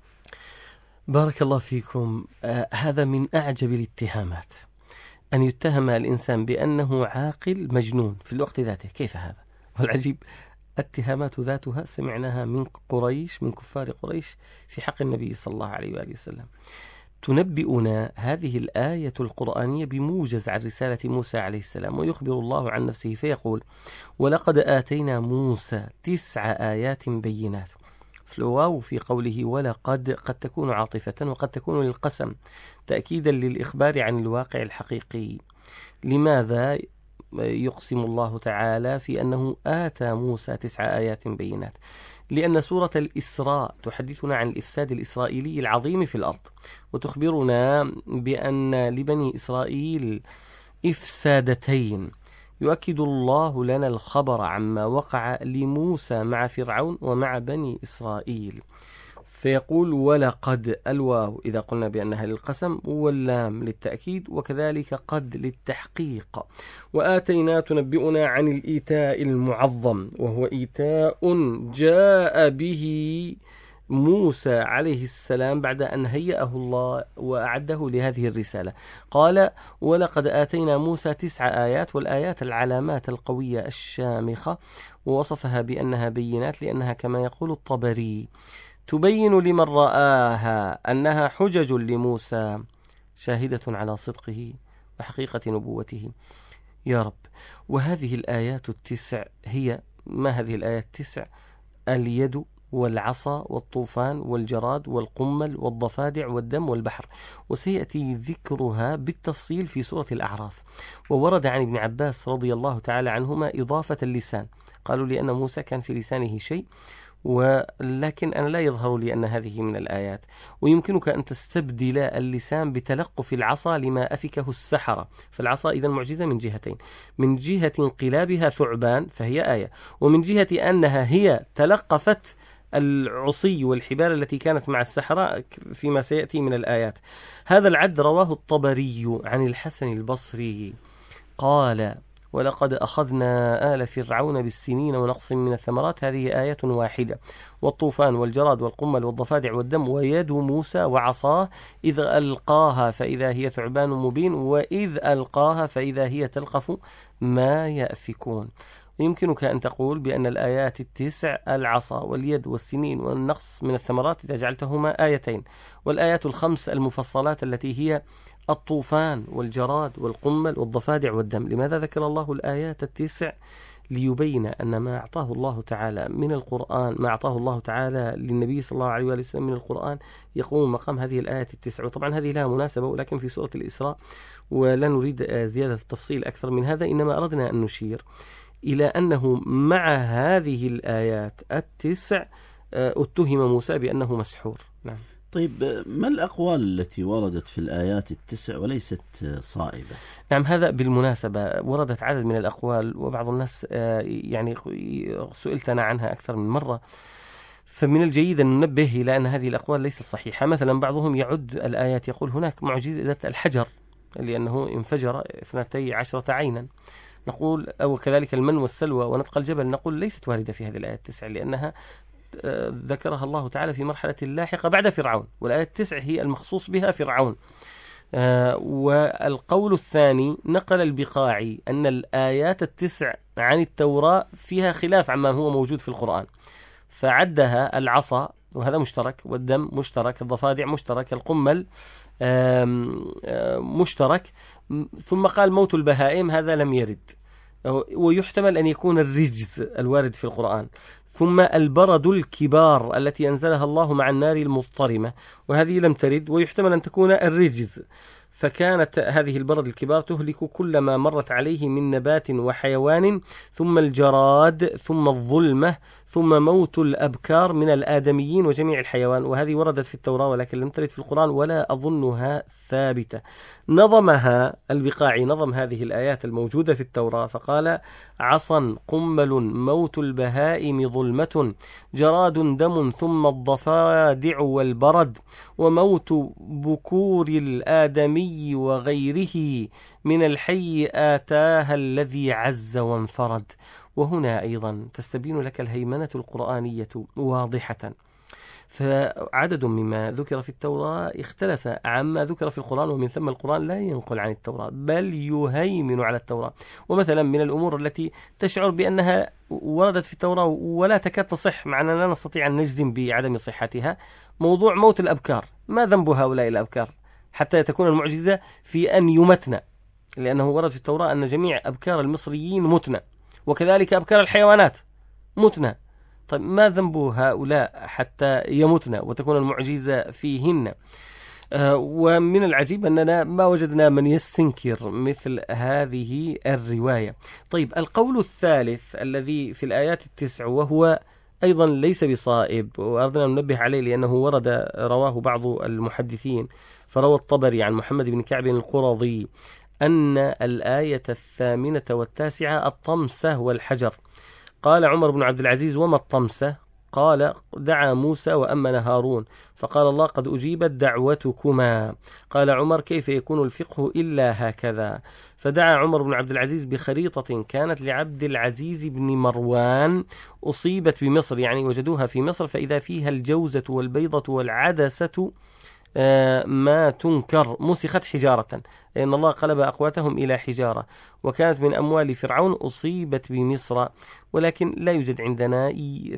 بارك الله فيكم. آه هذا من أعجب الاتهامات، أن يتهم الإنسان بأنه عاقل مجنون في الوقت ذاته. كيف هذا؟ والعجيب الاتهامات ذاتها سمعناها من قريش، من كفار قريش في حق النبي صلى الله عليه وآله وسلم. تنبئنا هذه الآية القرآنية بموجز عن رسالة موسى عليه السلام، ويخبر الله عن نفسه فيقول: ولقد آتينا موسى تسع آيات بينات. الواو في قوله ولقد قد تكون عاطفة وقد تكون للقسم تأكيدا للإخبار عن الواقع الحقيقي. لماذا يقسم الله تعالى في أنه آتى موسى تسع آيات بينات؟ لأن سورة الإسراء تحدثنا عن الإفساد الإسرائيلي العظيم في الأرض، وتخبرنا بأن لبني إسرائيل إفسادتين. يؤكد الله لنا الخبر عما وقع لموسى مع فرعون ومع بني إسرائيل، فيقول ولقد، الواو إذا قلنا بأنها للقسم واللام للتأكيد، وكذلك قد للتحقيق. وآتينا تنبئنا عن الإيتاء المعظم، وهو إيتاء جاء به موسى عليه السلام بعد أن هيأه الله وأعده لهذه الرسالة. قال: ولقد آتينا موسى تسع آيات، والآيات العلامات القوية الشامخة، ووصفها بأنها بينات لأنها كما يقول الطبري تبين لمن رآها أنها حجج لموسى شاهدة على صدقه وحقيقة نبوته. يا رب، وهذه الآيات التسع هي ما هذه الآيات التسع؟ اليد والعصا والطوفان والجراد والقمل والضفادع والدم والبحر، وسيأتي ذكرها بالتفصيل في سورة الأعراف. وورد عن ابن عباس رضي الله تعالى عنهما إضافة اللسان، قالوا لأن موسى كان في لسانه شيء، ولكن أنا لا يظهر لي أن هذه من الآيات. ويمكنك أن تستبدل اللسان بتلقف العصا لما أفكه السحرة، فالعصا إذن معجزة من جهتين: من جهة انقلابها ثعبان فهي آية، ومن جهة أنها هي تلقفت العصي والحبال التي كانت مع السحرة فيما سيأتي من الآيات. هذا العد رواه الطبري عن الحسن البصري قال: ولقد أخذنا آل فرعون بالسنين ونقص من الثمرات، هذه آية واحدة. والطوفان والجراد والقمل والضفادع والدم ويد موسى وعصاه إذ ألقاها فإذا هي ثعبان مبين وإذ ألقاها فإذا هي تلقف ما يأفكون. يمكنك أن تقول بأن الآيات التسع العصا واليد والسنين والنقص من الثمرات إذا جعلتهما آيتين، والآيات الخمس المفصلات التي هي الطوفان والجراد والقمل والضفادع والدم. لماذا ذكر الله الآيات التسع؟ ليبين أن ما أعطاه الله تعالى من القرآن، ما أعطاه الله تعالى للنبي صلى الله عليه وسلم من القرآن يقوم مقام هذه الآيات التسع. وطبعا هذه لها مناسبة، ولكن في سورة الإسراء، ولا نريد زيادة التفصيل أكثر من هذا، إنما أردنا أن نشير إلى أنه مع هذه الآيات التسع اتهم موسى بأنه مسحور. نعم.
طيب، ما الأقوال التي وردت في الآيات التسع وليست صائبة؟
نعم، هذا بالمناسبة وردت عدد من الأقوال، وبعض الناس يعني سئلتنا عنها أكثر من مرة، فمن الجيد أن ننبه إلى أن هذه الأقوال ليست صحيحة. مثلا بعضهم يعد الآيات، يقول هناك معجزة الحجر لأنه انفجر اثنتي عشرة عينا، نقول أو كذلك المن والسلوى ونطق الجبل، نقول ليست واردة في هذه الآيات التسع، لأنها ذكرها الله تعالى في مرحلة لاحقة بعد فرعون، والآية التسع هي المخصوص بها فرعون. آه والقول الثاني نقل البقاعي أن الآيات التسع عن التوراة فيها خلاف عما هو موجود في القرآن، فعدها العصا وهذا مشترك، والدم مشترك، الضفادع مشترك، القمل مشترك، ثم قال موت البهائم هذا لم يرد، ويحتمل أن يكون الرجز الوارد في القرآن، ثم البرد الكبار التي أنزلها الله مع النار المضطرمة وهذه لم ترد، ويحتمل أن تكون الرجز، فكانت هذه البرد الكبار تهلك كل ما مرت عليه من نبات وحيوان، ثم الجراد، ثم الظلمة، ثم موت الأبكار من الآدميين وجميع الحيوان، وهذه وردت في التوراة ولكن لم ترد في القرآن ولا أظنها ثابتة. نظمها البقاعي، نظم هذه الآيات الموجودة في التوراة فقال: عصا قمل موت البهائم ظلمة جراد دم ثم الضفادع والبرد وموت بكور الآدمي وغيره من الحي آتاها الذي عز وانفرد. وهنا أيضا تستبين لك الهيمنة القرآنية واضحة، فعدد مما ذكر في التوراة اختلف عما ذكر في القرآن، ومن ثم القرآن لا ينقل عن التوراة بل يهيمن على التوراة. ومثلا من الأمور التي تشعر بأنها وردت في التوراة ولا تكاد تصح، مع أننا لا نستطيع أن نجزم بعدم صحتها، موضوع موت الأبكار. ما ذنب هؤلاء الأبكار حتى تكون المعجزة في أن يمتن؟ لأنه ورد في التوراة أن جميع أبكار المصريين متنى، وكذلك أبكار الحيوانات متنى. طيب ما ذنب هؤلاء حتى يمتن وتكون المعجزة فيهن؟ آه ومن العجيب أننا ما وجدنا من يستنكر مثل هذه الرواية. طيب القول الثالث الذي في الآيات التسع وهو أيضا ليس بصائب، وأردنا ننبه عليه لأنه ورد رواه بعض المحدثين، فروى الطبري عن محمد بن كعب القرظي أن الآية الثامنة والتاسعة الطمسة والحجر. قال عمر بن عبد العزيز: وما الطمسة؟ قال: دعا موسى وأمن هارون فقال الله: قد أجيبت دعوتكما. قال عمر: كيف يكون الفقه إلا هكذا؟ فدعا عمر بن عبد العزيز بخريطة كانت لعبد العزيز بن مروان أصيبت بمصر، يعني وجدوها في مصر، فإذا فيها الجوزة والبيضة والعدسة ما تنكر مسخت حجارة، لأن الله قلب أقواتهم إلى حجارة، وكانت من أموال فرعون أصيبت بمصر، ولكن لا يوجد عندنا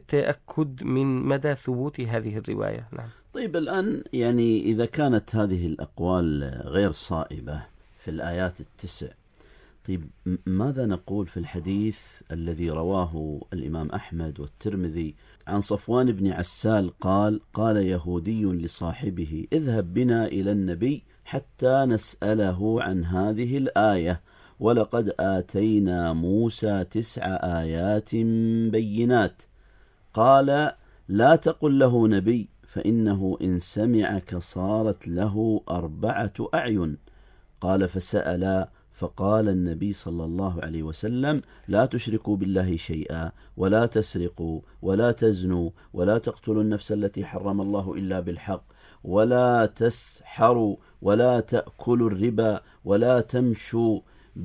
تأكد من مدى ثبوت هذه الرواية. نعم.
طيب الآن يعني إذا كانت هذه الأقوال غير صائبة في الآيات التسع، طيب ماذا نقول في الحديث الذي رواه الإمام أحمد والترمذي عن صفوان بن عسال قال: قال يهودي لصاحبه: اذهب بنا إلى النبي حتى نسأله عن هذه الآية، ولقد آتينا موسى تسع آيات بينات. قال: لا تقل له نبي، فإنه إن سمعك صارت له أربعة أعين. قال: فسأل فقال النبي صلى الله عليه وسلم: لا تشركوا بالله شيئا، ولا تسرقوا، ولا تزنوا، ولا تقتلوا النفس التي حرم الله إلا بالحق، ولا تسحروا، ولا تأكلوا الربا، ولا تمشوا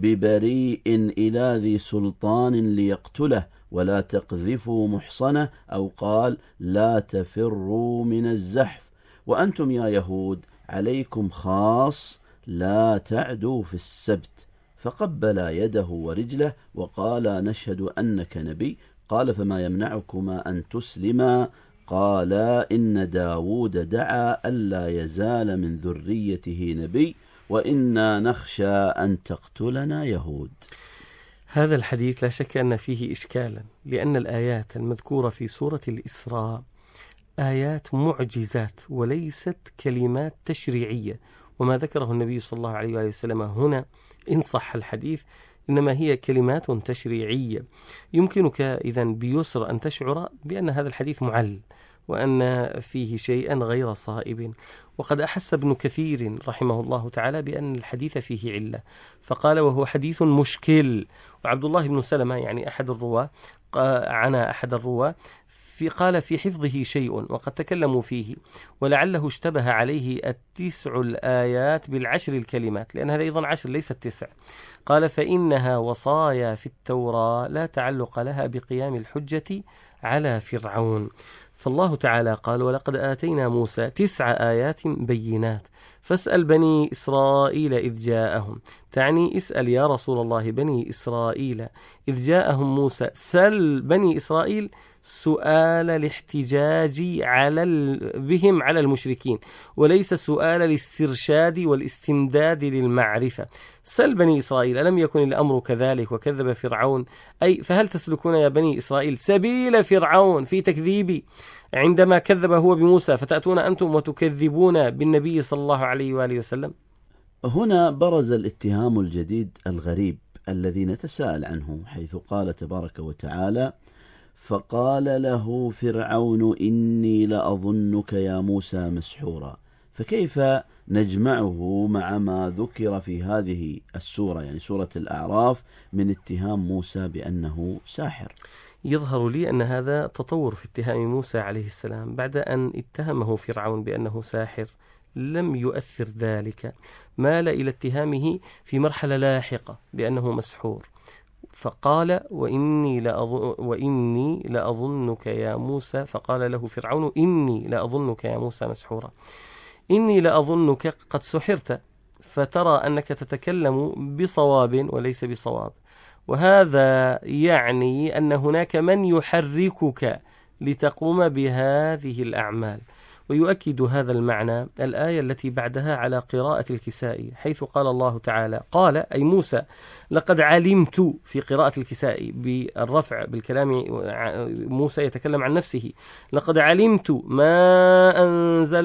ببريء إلى ذي سلطان ليقتله، ولا تقذفوا محصنة، أو قال: لا تفروا من الزحف. وأنتم يا يهود عليكم خاص، لا تعدوا في السبت. فقبل يده ورجله وقال: نشهد أنك نبي. قال: فما يمنعكما أن تسلما؟ قال: إن داود دعا ألا يزال من ذريته نبي، وإنا نخشى أن تقتلنا يهود.
هذا الحديث لا شك أن فيه إشكالا، لأن الآيات المذكورة في سورة الإسراء آيات معجزات وليست كلمات تشريعية، وما ذكره النبي صلى الله عليه وسلم هنا إن صح الحديث إنما هي كلمات تشريعية. يمكنك إذن بيسر أن تشعر بأن هذا الحديث معل وأن فيه شيئا غير صائب. وقد أحس ابن كثير رحمه الله تعالى بأن الحديث فيه علة، فقال: وهو حديث مشكل. وعبد الله بن سلمة يعني أحد الرواة عنا أحد الرواة في قال في حفظه شيء وقد تكلموا فيه، ولعله اشتبه عليه التسع الآيات بالعشر الكلمات، لأن هذا أيضا عشر ليس التسع. قال: فإنها وصايا في التوراة لا تعلق لها بقيام الحجة على فرعون. فالله تعالى قال: ولقد آتينا موسى تسع آيات بينات فاسأل بني إسرائيل إذ جاءهم. تعني اسأل يا رسول الله بني إسرائيل إذ جاءهم موسى، سل بني إسرائيل سؤال الاحتجاج على بهم على المشركين، وليس سؤال الاسترشاد والاستمداد للمعرفة. سل بني إسرائيل ألم يكن الأمر كذلك وكذب فرعون؟ أي فهل تسلكون يا بني إسرائيل سبيل فرعون في تكذيبي عندما كذب هو بموسى، فتأتون أنتم وتكذبون بالنبي صلى الله عليه وآله وسلم؟
هنا برز الاتهام الجديد الغريب الذي نتساءل عنه، حيث قال تبارك وتعالى: فقال له فرعون إني لأظنك يا موسى مسحورا. فكيف نجمعه مع ما ذكر في هذه السورة، يعني سورة الأعراف، من اتهام موسى بأنه ساحر؟
يظهر لي أن هذا تطور في اتهام موسى عليه السلام. بعد أن اتهمه فرعون بأنه ساحر لم يؤثر ذلك، مال إلى اتهامه في مرحلة لاحقة بأنه مسحور، فقال وإني لأظن وإني لأظنك يا موسى، فقال له فرعون إني لأظنك يا موسى مسحورا. إني لأظنك قد سحرت، فترى أنك تتكلم بصواب وليس بصواب، وهذا يعني أن هناك من يحركك لتقوم بهذه الأعمال. ويؤكد هذا المعنى الآية التي بعدها على قراءة الكسائي، حيث قال الله تعالى، قال أي موسى لقد علمت، في قراءة الكسائي بالرفع بالكلام، موسى يتكلم عن نفسه، لقد علمت ما أنزل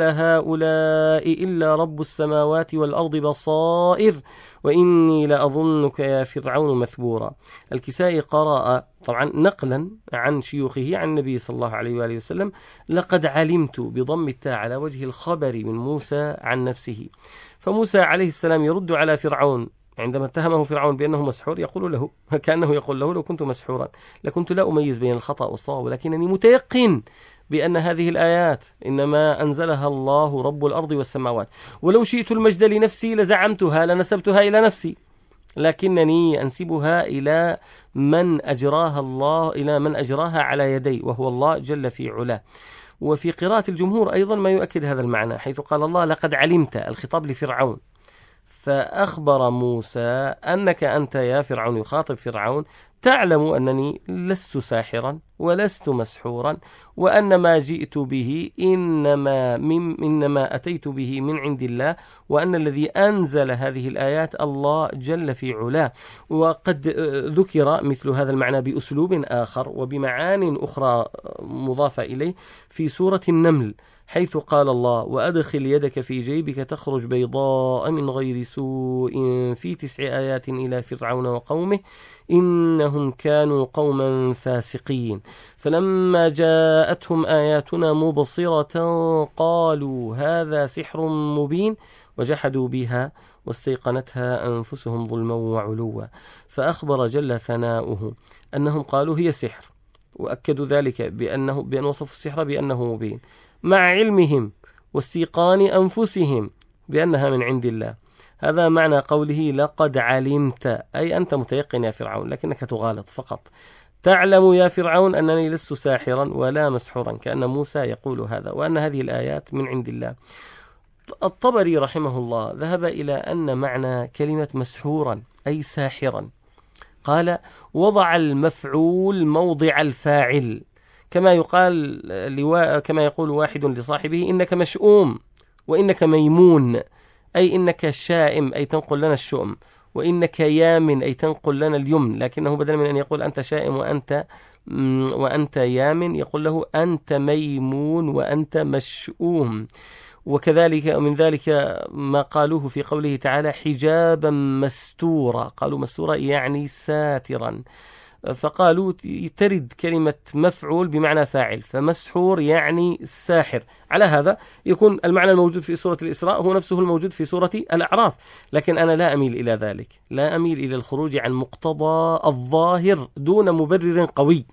هؤلاء إلا رب السماوات والأرض بصائر وإني لأظنك يا فرعون مثبورا. الكسائي قرأ طبعا نقلا عن شيوخه عن النبي صلى الله عليه وآله وسلم لقد علمت بضم التاء على وجه الخبر من موسى عن نفسه. فموسى عليه السلام يرد على فرعون عندما اتهمه فرعون بأنه مسحور، يقول له كأنه يقول له لو كنت مسحورا لكنت لا أميز بين الخطأ والصواب، ولكنني متيقن بأن هذه الآيات إنما أنزلها الله رب الأرض والسماوات، ولو شئت المجد لنفسي لزعمتها لنسبتها إلى نفسي، لكنني أنسبها إلى من أجراها الله إلى من أجراها على يدي وهو الله جل في علاه. وفي قراءة الجمهور أيضا ما يؤكد هذا المعنى، حيث قال الله لقد علمت، الخطاب لفرعون، فأخبر موسى أنك أنت يا فرعون، يخاطب فرعون، تعلم أنني لست ساحرا ولست مسحورا، وأن ما جئت به إنما, من إنما أتيت به من عند الله، وأن الذي أنزل هذه الآيات الله جل في علاه. وقد ذكر مثل هذا المعنى بأسلوب آخر وبمعان أخرى مضافة إليه في سورة النمل، حيث قال الله وأدخل يدك في جيبك تخرج بيضاء من غير سوء في تسع آيات إلى فرعون وقومه إنهم كانوا قوما فاسقين فلما جاءتهم آياتنا مبصرة قالوا هذا سحر مبين وجحدوا بها واستيقنتها أنفسهم ظلما وعلوا. فأخبر جل ثناؤه أنهم قالوا هي سحر، وأكدوا ذلك بأنه بأن وصفوا السحر بأنه مبين، مع علمهم واستيقان أنفسهم بأنها من عند الله. هذا معنى قوله لقد علمت، أي أنت متيقن يا فرعون لكنك تغالط فقط. تعلم يا فرعون أنني لست ساحرا ولا مسحورا، كأن موسى يقول هذا، وأن هذه الآيات من عند الله. الطبري رحمه الله ذهب إلى أن معنى كلمة مسحورا أي ساحرا، قال وضع المفعول موضع الفاعل، كما يقال لوا... كما يقول واحد لصاحبه إنك مشؤوم وإنك ميمون، أي إنك شائم أي تنقل لنا الشؤم، وإنك يامن أي تنقل لنا اليمن، لكنه بدل من أن يقول أنت شائم وأنت وأنت يامن يقول له أنت ميمون وأنت مشؤوم. وكذلك من ذلك ما قالوه في قوله تعالى حجابا مستورا، قالوا مستورا يعني ساترا، فقالوا ترد كلمة مفعول بمعنى فاعل، فمسحور يعني الساحر. على هذا يكون المعنى الموجود في سورة الإسراء هو نفسه الموجود في سورة الأعراف، لكن أنا لا أميل إلى ذلك، لا أميل إلى الخروج عن مقتضى الظاهر دون مبرر قوي.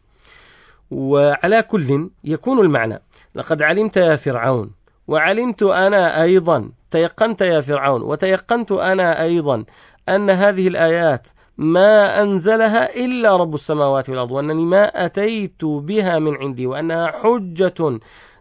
وعلى كل يكون المعنى لقد علمت يا فرعون، وعلمت أنا أيضا، تيقنت يا فرعون وتيقنت أنا أيضا أن هذه الآيات ما أنزلها إلا رب السماوات والأرض، وأنني ما أتيت بها من عندي، وأنها حجة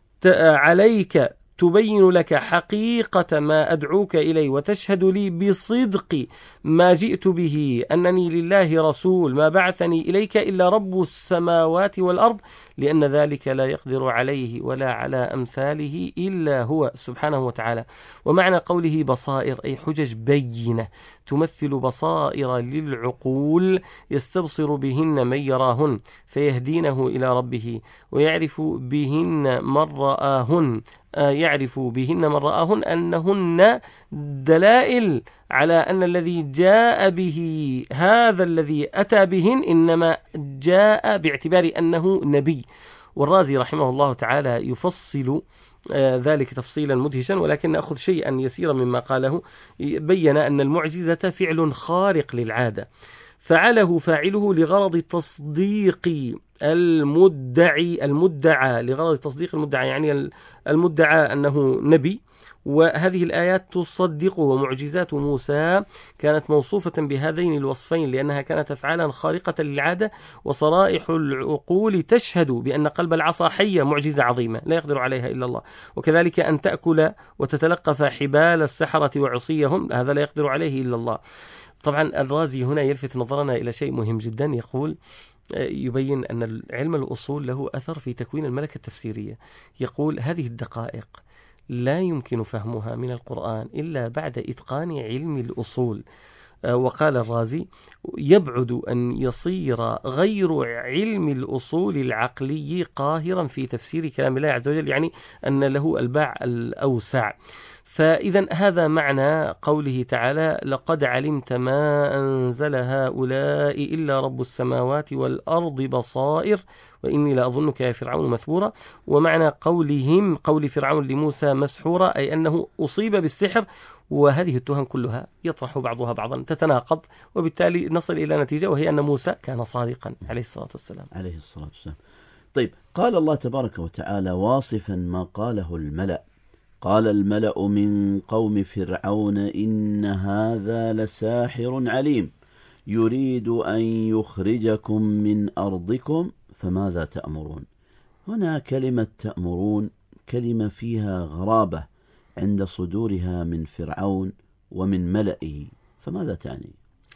عليك تبين لك حقيقة ما أدعوك إليه وتشهد لي بصدق ما جئت به أنني لله رسول ما بعثني إليك إلا رب السماوات والأرض، لأن ذلك لا يقدر عليه ولا على أمثاله إلا هو سبحانه وتعالى. ومعنى قوله بصائر أي حجج بينة تمثل بصائر للعقول يستبصر بهن من يراهن فيهدينه إلى ربه ويعرف بهن من رآهن يعرف بهن من رآهن أنهن دلائل على أن الذي جاء به هذا الذي أتى بهن إنما جاء باعتبار أنه نبي. والرازي رحمه الله تعالى يفصل ذلك تفصيلا مدهشا، ولكن نأخذ شيئا يسيرا مما قاله. بين أن المعجزة فعل خارق للعادة فعله فاعله لغرض تصديق المدعي المدعى لغرض تصديق المدعى يعني المدعى أنه نبي، وهذه الآيات تصدقه. ومعجزات موسى كانت موصوفة بهذين الوصفين لأنها كانت أفعالا خارقة للعادة وصرائح العقول تشهد بأن قلب العصا حية معجزة عظيمة لا يقدر عليها إلا الله، وكذلك أن تأكل وتتلقف حبال السحرة وعصيهم هذا لا يقدر عليه إلا الله. طبعا الرازي هنا يلفت نظرنا إلى شيء مهم جدا، يقول يبين أن علم الأصول له أثر في تكوين الملكة التفسيرية. يقول هذه الدقائق لا يمكن فهمها من القرآن إلا بعد إتقان علم الأصول. وقال الرازي يبعد أن يصير غير علم الأصول العقلي قاهرا في تفسير كلام الله عز وجل، يعني أن له الباع الأوسع. فإذا هذا معنى قوله تعالى لقد علمت ما أنزل هؤلاء إلا رب السماوات والأرض بصائر وإني لأظنك يا فرعون مثبورا. ومعنى قولهم قول فرعون لموسى مسحورا أي أنه أصيب بالسحر، وهذه التهم كلها يطرح بعضها بعضا تتناقض، وبالتالي نصل إلى نتيجة وهي أن موسى كان صادقا عليه الصلاة والسلام
عليه الصلاة والسلام. طيب، قال الله تبارك وتعالى واصفا ما قاله الملأ قال الملأ من قوم فرعون إن هذا لساحر عليم يريد أن يخرجكم من أرضكم فماذا تأمرون. هنا كلمة تأمرون كلمة فيها غرابة عند صدورها من فرعون ومن ملئه، فماذا تعني؟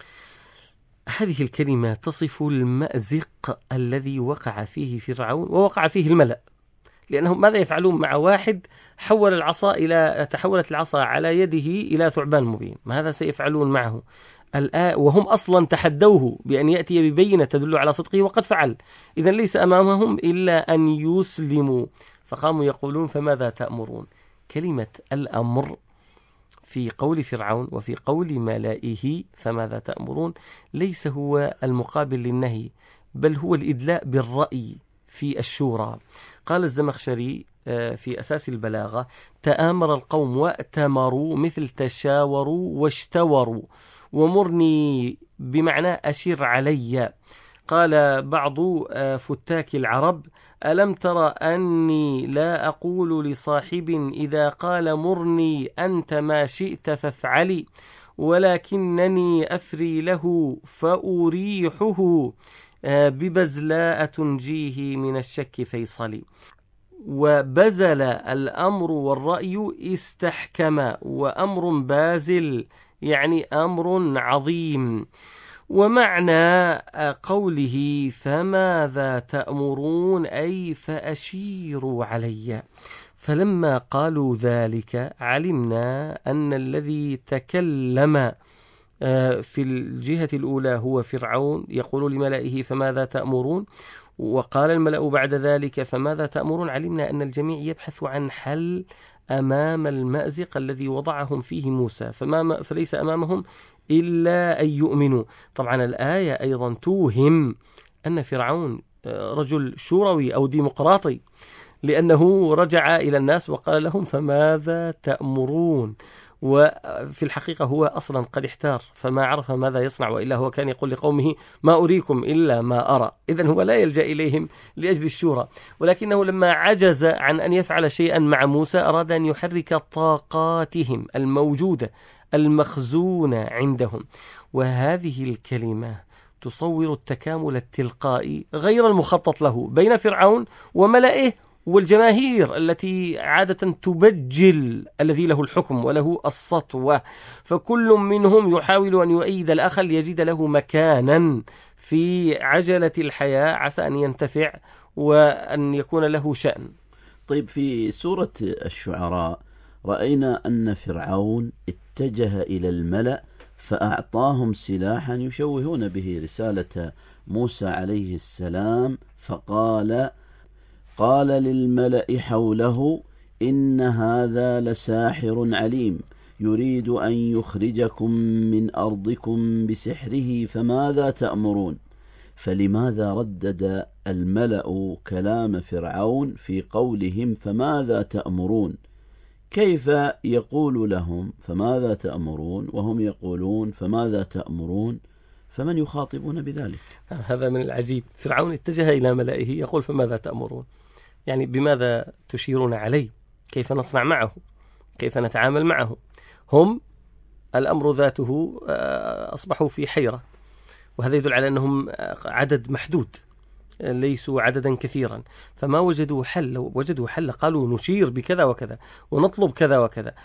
هذه الكلمة تصف المأزق الذي وقع فيه فرعون ووقع فيه الملأ، لأنهم ماذا يفعلون مع واحد حول العصا إلى تحولت العصا على يده إلى ثعبان مبين؟ ماذا سيفعلون معه الآن وهم أصلا تحدوه بأن يأتي ببينة تدل على صدقه وقد فعل؟ إذن ليس أمامهم إلا أن يسلموا، فقاموا يقولون فماذا تأمرون. كلمة الأمر في قول فرعون وفي قول ملائه فماذا تأمرون ليس هو المقابل للنهي، بل هو الإدلاء بالرأي في الشورى. قال الزمخشري في أساس البلاغة تآمر القوم وأتمروا مثل تشاوروا واشتوروا، ومرني بمعنى أشر علي. قال بعض فتاك العرب ألم ترى أني لا أقول لصاحب إذا قال مرني أنت ما شئت فافعلي ولكنني أفري له فأريحه ببزلاء تنجيه من الشك فيصلي. وبزل الأمر والرأي استحكم، وأمر بازل يعني أمر عظيم. ومعنى قوله فماذا تأمرون أي فأشيروا علي. فلما قالوا ذلك علمنا أن الذي تكلم في الجهة الأولى هو فرعون يقول لملئه فماذا تأمرون، وقال الملأ بعد ذلك فماذا تأمرون. علمنا أن الجميع يبحث عن حل أمام المأزق الذي وضعهم فيه موسى، فما فليس أمامهم إلا أن يؤمنوا. طبعا الآية أيضا توهم أن فرعون رجل شوروي أو ديمقراطي، لأنه رجع إلى الناس وقال لهم فماذا تأمرون، وفي الحقيقة هو أصلا قد احتار فما عرف ماذا يصنع، وإلا هو كان يقول لقومه ما أريكم إلا ما أرى. إذن هو لا يلجأ إليهم لأجل الشورى، ولكنه لما عجز عن أن يفعل شيئا مع موسى أراد أن يحرك طاقاتهم الموجودة المخزونة عندهم. وهذه الكلمة تصور التكامل التلقائي غير المخطط له بين فرعون وملئه والجماهير التي عادة تبجل الذي له الحكم وله السطوة، فكل منهم يحاول أن يؤيد الآخر ليجد له مكانا في عجلة الحياة عسى أن ينتفع وأن يكون له شأن.
طيب، في سورة الشعراء رأينا أن فرعون اتجه إلى الملأ فأعطاهم سلاحا يشوهون به رسالة موسى عليه السلام، فقال قال للملأ حوله إن هذا لساحر عليم يريد أن يخرجكم من أرضكم بسحره فماذا تأمرون. فلماذا ردد الملأ كلام فرعون في قولهم فماذا تأمرون؟ كيف يقول لهم فماذا تأمرون وهم يقولون فماذا تأمرون؟ فمن يخاطبون بذلك؟
هذا من العجيب. فرعون اتجه إلى ملئه يقول فماذا تأمرون، يعني بماذا تشيرون علي؟ كيف نصنع معه؟ كيف نتعامل معه؟ هم الأمر ذاته أصبحوا في حيرة، وهذا يدل على أنهم عدد محدود ليسوا عددا كثيرا، فما وجدوا حل. لو وجدوا حل قالوا نشير بكذا وكذا ونطلب كذا وكذا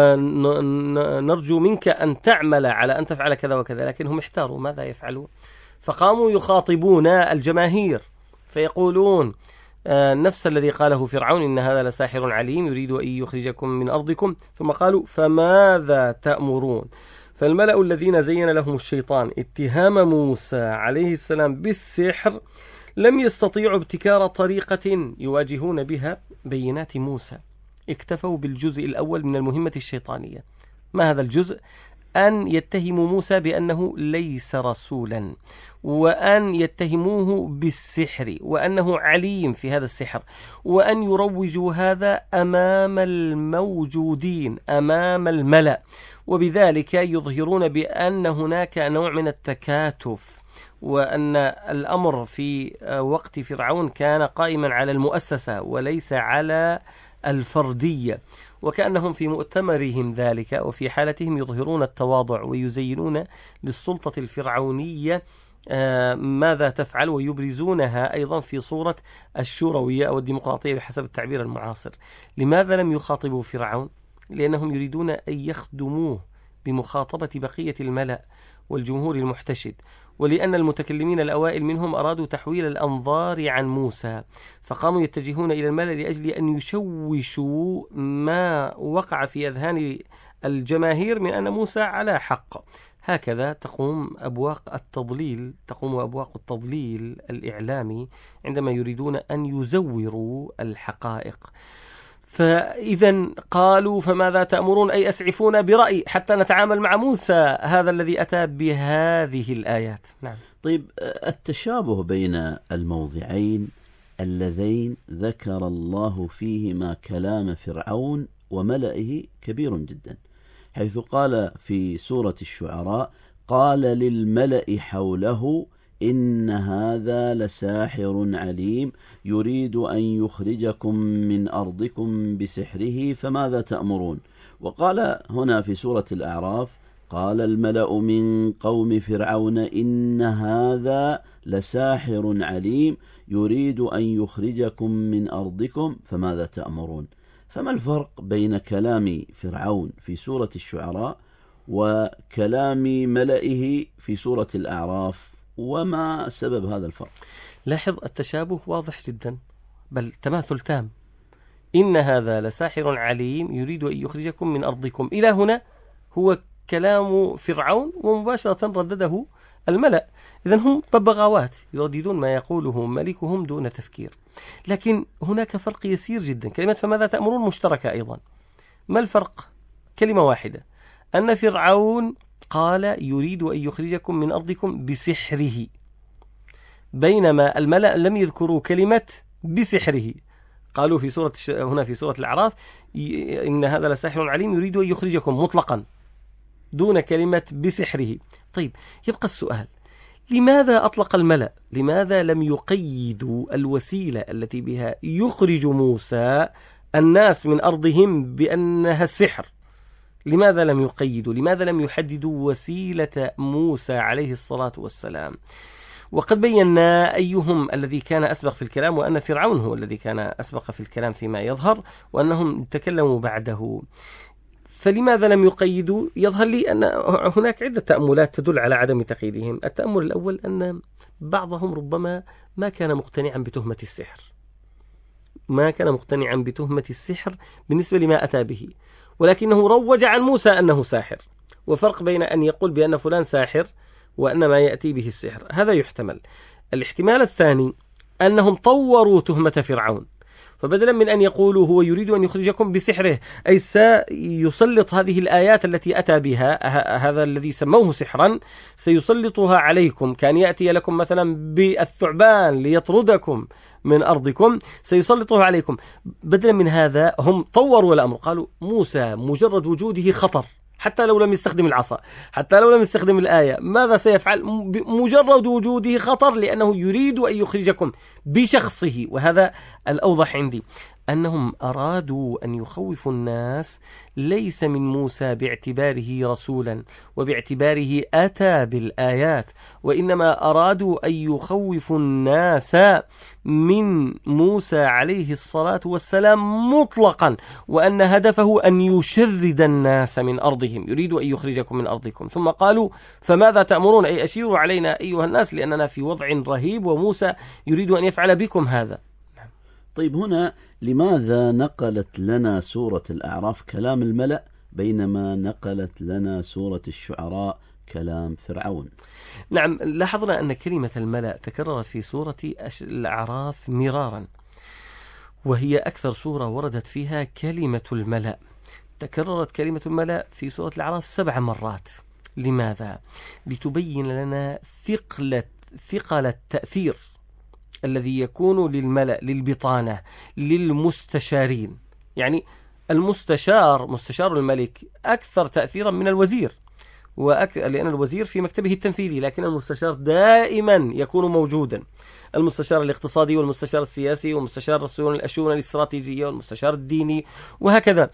ونرجو منك أن تعمل على أن تفعل كذا وكذا، لكن هم احتاروا ماذا يفعلون، فقاموا يخاطبون الجماهير فيقولون نفس الذي قاله فرعون إن هذا لساحر عليم يريد أن يخرجكم من أرضكم، ثم قالوا فماذا تأمرون. فالملأ الذين زين لهم الشيطان اتهام موسى عليه السلام بالسحر لم يستطيعوا ابتكار طريقة يواجهون بها بينات موسى، اكتفوا بالجزء الأول من المهمة الشيطانية. ما هذا الجزء؟ أن يتهموا موسى بأنه ليس رسولا، وأن يتهموه بالسحر وأنه عليم في هذا السحر، وأن يروجوا هذا أمام الموجودين أمام الملأ، وبذلك يظهرون بأن هناك نوع من التكاتف، وأن الأمر في وقت فرعون كان قائما على المؤسسة وليس على الفردية، وكأنهم في مؤتمرهم ذلك وفي حالتهم يظهرون التواضع ويزينون للسلطة الفرعونية ماذا تفعل، ويبرزونها أيضا في صورة الشوروية أو الديمقراطية بحسب التعبير المعاصر. لماذا لم يخاطبوا فرعون؟ لأنهم يريدون أن يخدموه بمخاطبة بقية الملأ والجمهور المحتشد، ولأن المتكلمين الأوائل منهم أرادوا تحويل الأنظار عن موسى، فقاموا يتجهون إلى الملأ لأجل أن يشوشوا ما وقع في أذهان الجماهير من أن موسى على حق. هكذا تقوم أبواق التضليل تقوم أبواق التضليل الإعلامي عندما يريدون أن يزوروا الحقائق. فإذا قالوا فماذا تأمرون، أي أسعفونا برأي حتى نتعامل مع موسى هذا الذي أتى بهذه الآيات. نعم.
طيب، التشابه بين الموضعين اللذين ذكر الله فيهما كلام فرعون وملئه كبير جدا، حيث قال في سورة الشعراء قال للملأ حوله إن هذا لساحر عليم يريد أن يخرجكم من أرضكم بسحره فماذا تأمرون. وقال هنا في سورة الأعراف قال الملأ من قوم فرعون إن هذا لساحر عليم يريد أن يخرجكم من أرضكم فماذا تأمرون. فما الفرق بين كلام فرعون في سورة الشعراء وكلام ملئه في سورة الأعراف، وما سبب هذا الفرق؟
لاحظ التشابه واضح جدا، بل تماثل تام. إن هذا لساحر عليم يريد أن يخرجكم من أرضكم، إلى هنا هو كلام فرعون ومباشرة ردده الملأ. إذن هم ببغاوات يرددون ما يقوله ملكهم دون تفكير. لكن هناك فرق يسير جدا. كلمة فماذا تأمرون مشتركة أيضا. ما الفرق؟ كلمة واحدة، أن فرعون قال يريد أن يخرجكم من أرضكم بسحره، بينما الملأ لم يذكروا كلمة بسحره. قالوا في سورة هنا في سورة الأعراف إن هذا لساحر عليم يريد أن يخرجكم مطلقا دون كلمة بسحره. طيب، يبقى السؤال، لماذا أطلق الملأ؟ لماذا لم يقيدوا الوسيلة التي بها يخرج موسى الناس من أرضهم بأنها السحر؟ لماذا لم يقيدوا؟ لماذا لم يحددوا وسيلة موسى عليه الصلاة والسلام؟ وقد بينا أيهم الذي كان أسبق في الكلام، وأن فرعون هو الذي كان أسبق في الكلام فيما يظهر، وأنهم تكلموا بعده. فلماذا لم يقيدوا؟ يظهر لي أن هناك عدة تأملات تدل على عدم تقييدهم. التأمل الأول أن بعضهم ربما ما كان مقتنعا بتهمة السحر ما كان مقتنعا بتهمة السحر بالنسبة لما أتى به، ولكنه روج عن موسى أنه ساحر. وفرق بين أن يقول بأن فلان ساحر وأن ما يأتي به السحر، هذا يحتمل. الاحتمال الثاني أنهم طوروا تهمة فرعون، فبدلا من أن يقولوا هو يريد أن يخرجكم بسحره، أي سيسلط هذه الآيات التي أتى بها، هذا الذي سموه سحرا سيسلطها عليكم، كان يأتي لكم مثلا بالثعبان ليطردكم من أرضكم سيسلطه عليكم. بدلا من هذا هم طوروا الأمر، قالوا موسى مجرد وجوده خطر، حتى لو لم يستخدم العصا، حتى لو لم يستخدم الآية، ماذا سيفعل؟ مجرد وجوده خطر، لأنه يريد أن يخرجكم بشخصه. وهذا الأوضح عندي، أنهم أرادوا أن يخوفوا الناس ليس من موسى باعتباره رسولا وباعتباره أتى بالآيات، وإنما أرادوا أن يخوفوا الناس من موسى عليه الصلاة والسلام مطلقا، وأن هدفه أن يشرد الناس من أرضهم، يريد أن يخرجكم من أرضكم. ثم قالوا فماذا تأمرون، أي أشيروا علينا أيها الناس لأننا في وضع رهيب وموسى يريد أن يفعل بكم هذا.
طيب هنا لماذا نقلت لنا سورة الأعراف كلام الملأ بينما نقلت لنا سورة الشعراء كلام فرعون؟
نعم، لاحظنا أن كلمة الملأ تكررت في سورة الأعراف مرارا، وهي أكثر سورة وردت فيها كلمة الملأ. تكررت كلمة الملأ في سورة الأعراف سبع مرات. لماذا؟ لتبين لنا ثقل ثقل التأثير الذي يكون للملأ، للبطانة، للمستشارين. يعني المستشار، مستشار الملك، أكثر تأثيرا من الوزير، وأك... لأن الوزير في مكتبه التنفيذي، لكن المستشار دائما يكون موجودا. المستشار الاقتصادي والمستشار السياسي ومستشار الشؤون الاستراتيجية والمستشار الديني وهكذا.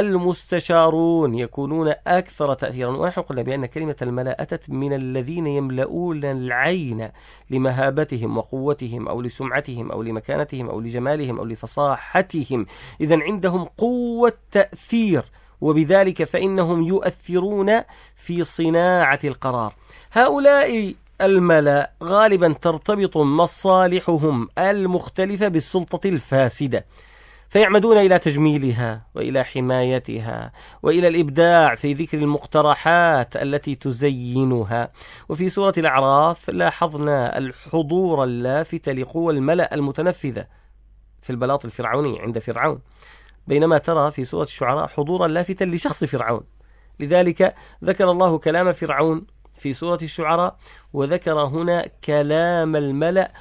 المستشارون يكونون أكثر تأثيرا. ونحن قلنا بأن كلمة الملأ أتت من الذين يملؤون العين لمهابتهم وقوتهم أو لسمعتهم أو لمكانتهم أو لجمالهم أو لفصاحتهم، إذن عندهم قوة تأثير، وبذلك فإنهم يؤثرون في صناعة القرار. هؤلاء الملأ غالبا ترتبط مصالحهم المختلفة بالسلطة الفاسدة، فيعمدون إلى تجميلها وإلى حمايتها وإلى الإبداع في ذكر المقترحات التي تزينها. وفي سورة الأعراف لاحظنا الحضور اللافت لقوى الملأ المتنفذة في البلاط الفرعوني عند فرعون، بينما ترى في سورة الشعراء حضورا لافتا لشخص فرعون. لذلك ذكر الله كلام فرعون في سورة الشعراء، وذكر هنا كلام الملأ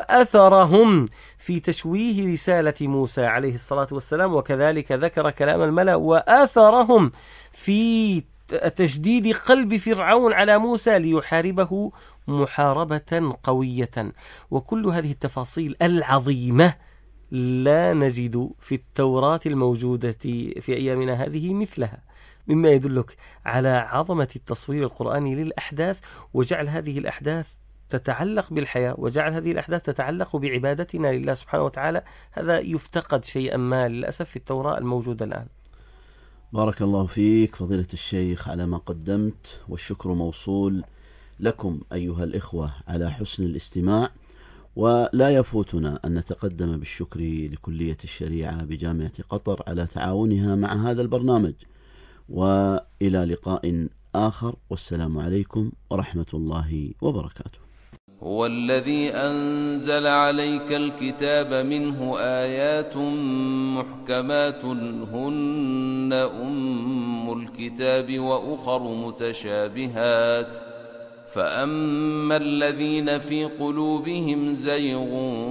وأثرهم في تشويه رسالة موسى عليه الصلاة والسلام، وكذلك ذكر كلام الملأ وأثرهم في تشديد قلب فرعون على موسى ليحاربه محاربة قوية. وكل هذه التفاصيل العظيمة لا نجد في التوراة الموجودة في أيامنا هذه مثلها، مما يدلك على عظمة التصوير القرآني للأحداث، وجعل هذه الأحداث تتعلق بالحياة، وجعل هذه الأحداث تتعلق بعبادتنا لله سبحانه وتعالى. هذا يفتقد شيئا ما للأسف في التوراة الموجودة الآن.
بارك الله فيك فضيلة الشيخ على ما قدمت، والشكر موصول لكم أيها الإخوة على حسن الاستماع. ولا يفوتنا أن نتقدم بالشكر لكلية الشريعة بجامعة قطر على تعاونها مع هذا البرنامج، وإلى لقاء آخر، والسلام عليكم ورحمة الله وبركاته.
هو الذي أنزل عليك الكتاب منه آيات محكمات هن أم الكتاب وأخر متشابهات، فأما الذين في قلوبهم زيغ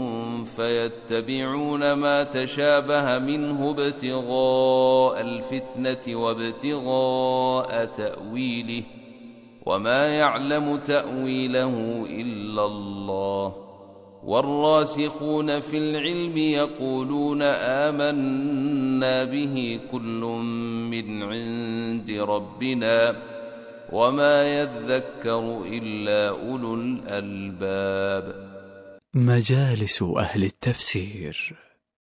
فيتبعون ما تشابه منه ابتغاء الفتنة وابتغاء تأويله وما يعلم تأويله إلا الله، والراسخون في العلم يقولون آمنا به كل من عند ربنا وما يذكر إلا أولو الألباب.
مجالس أهل التفسير.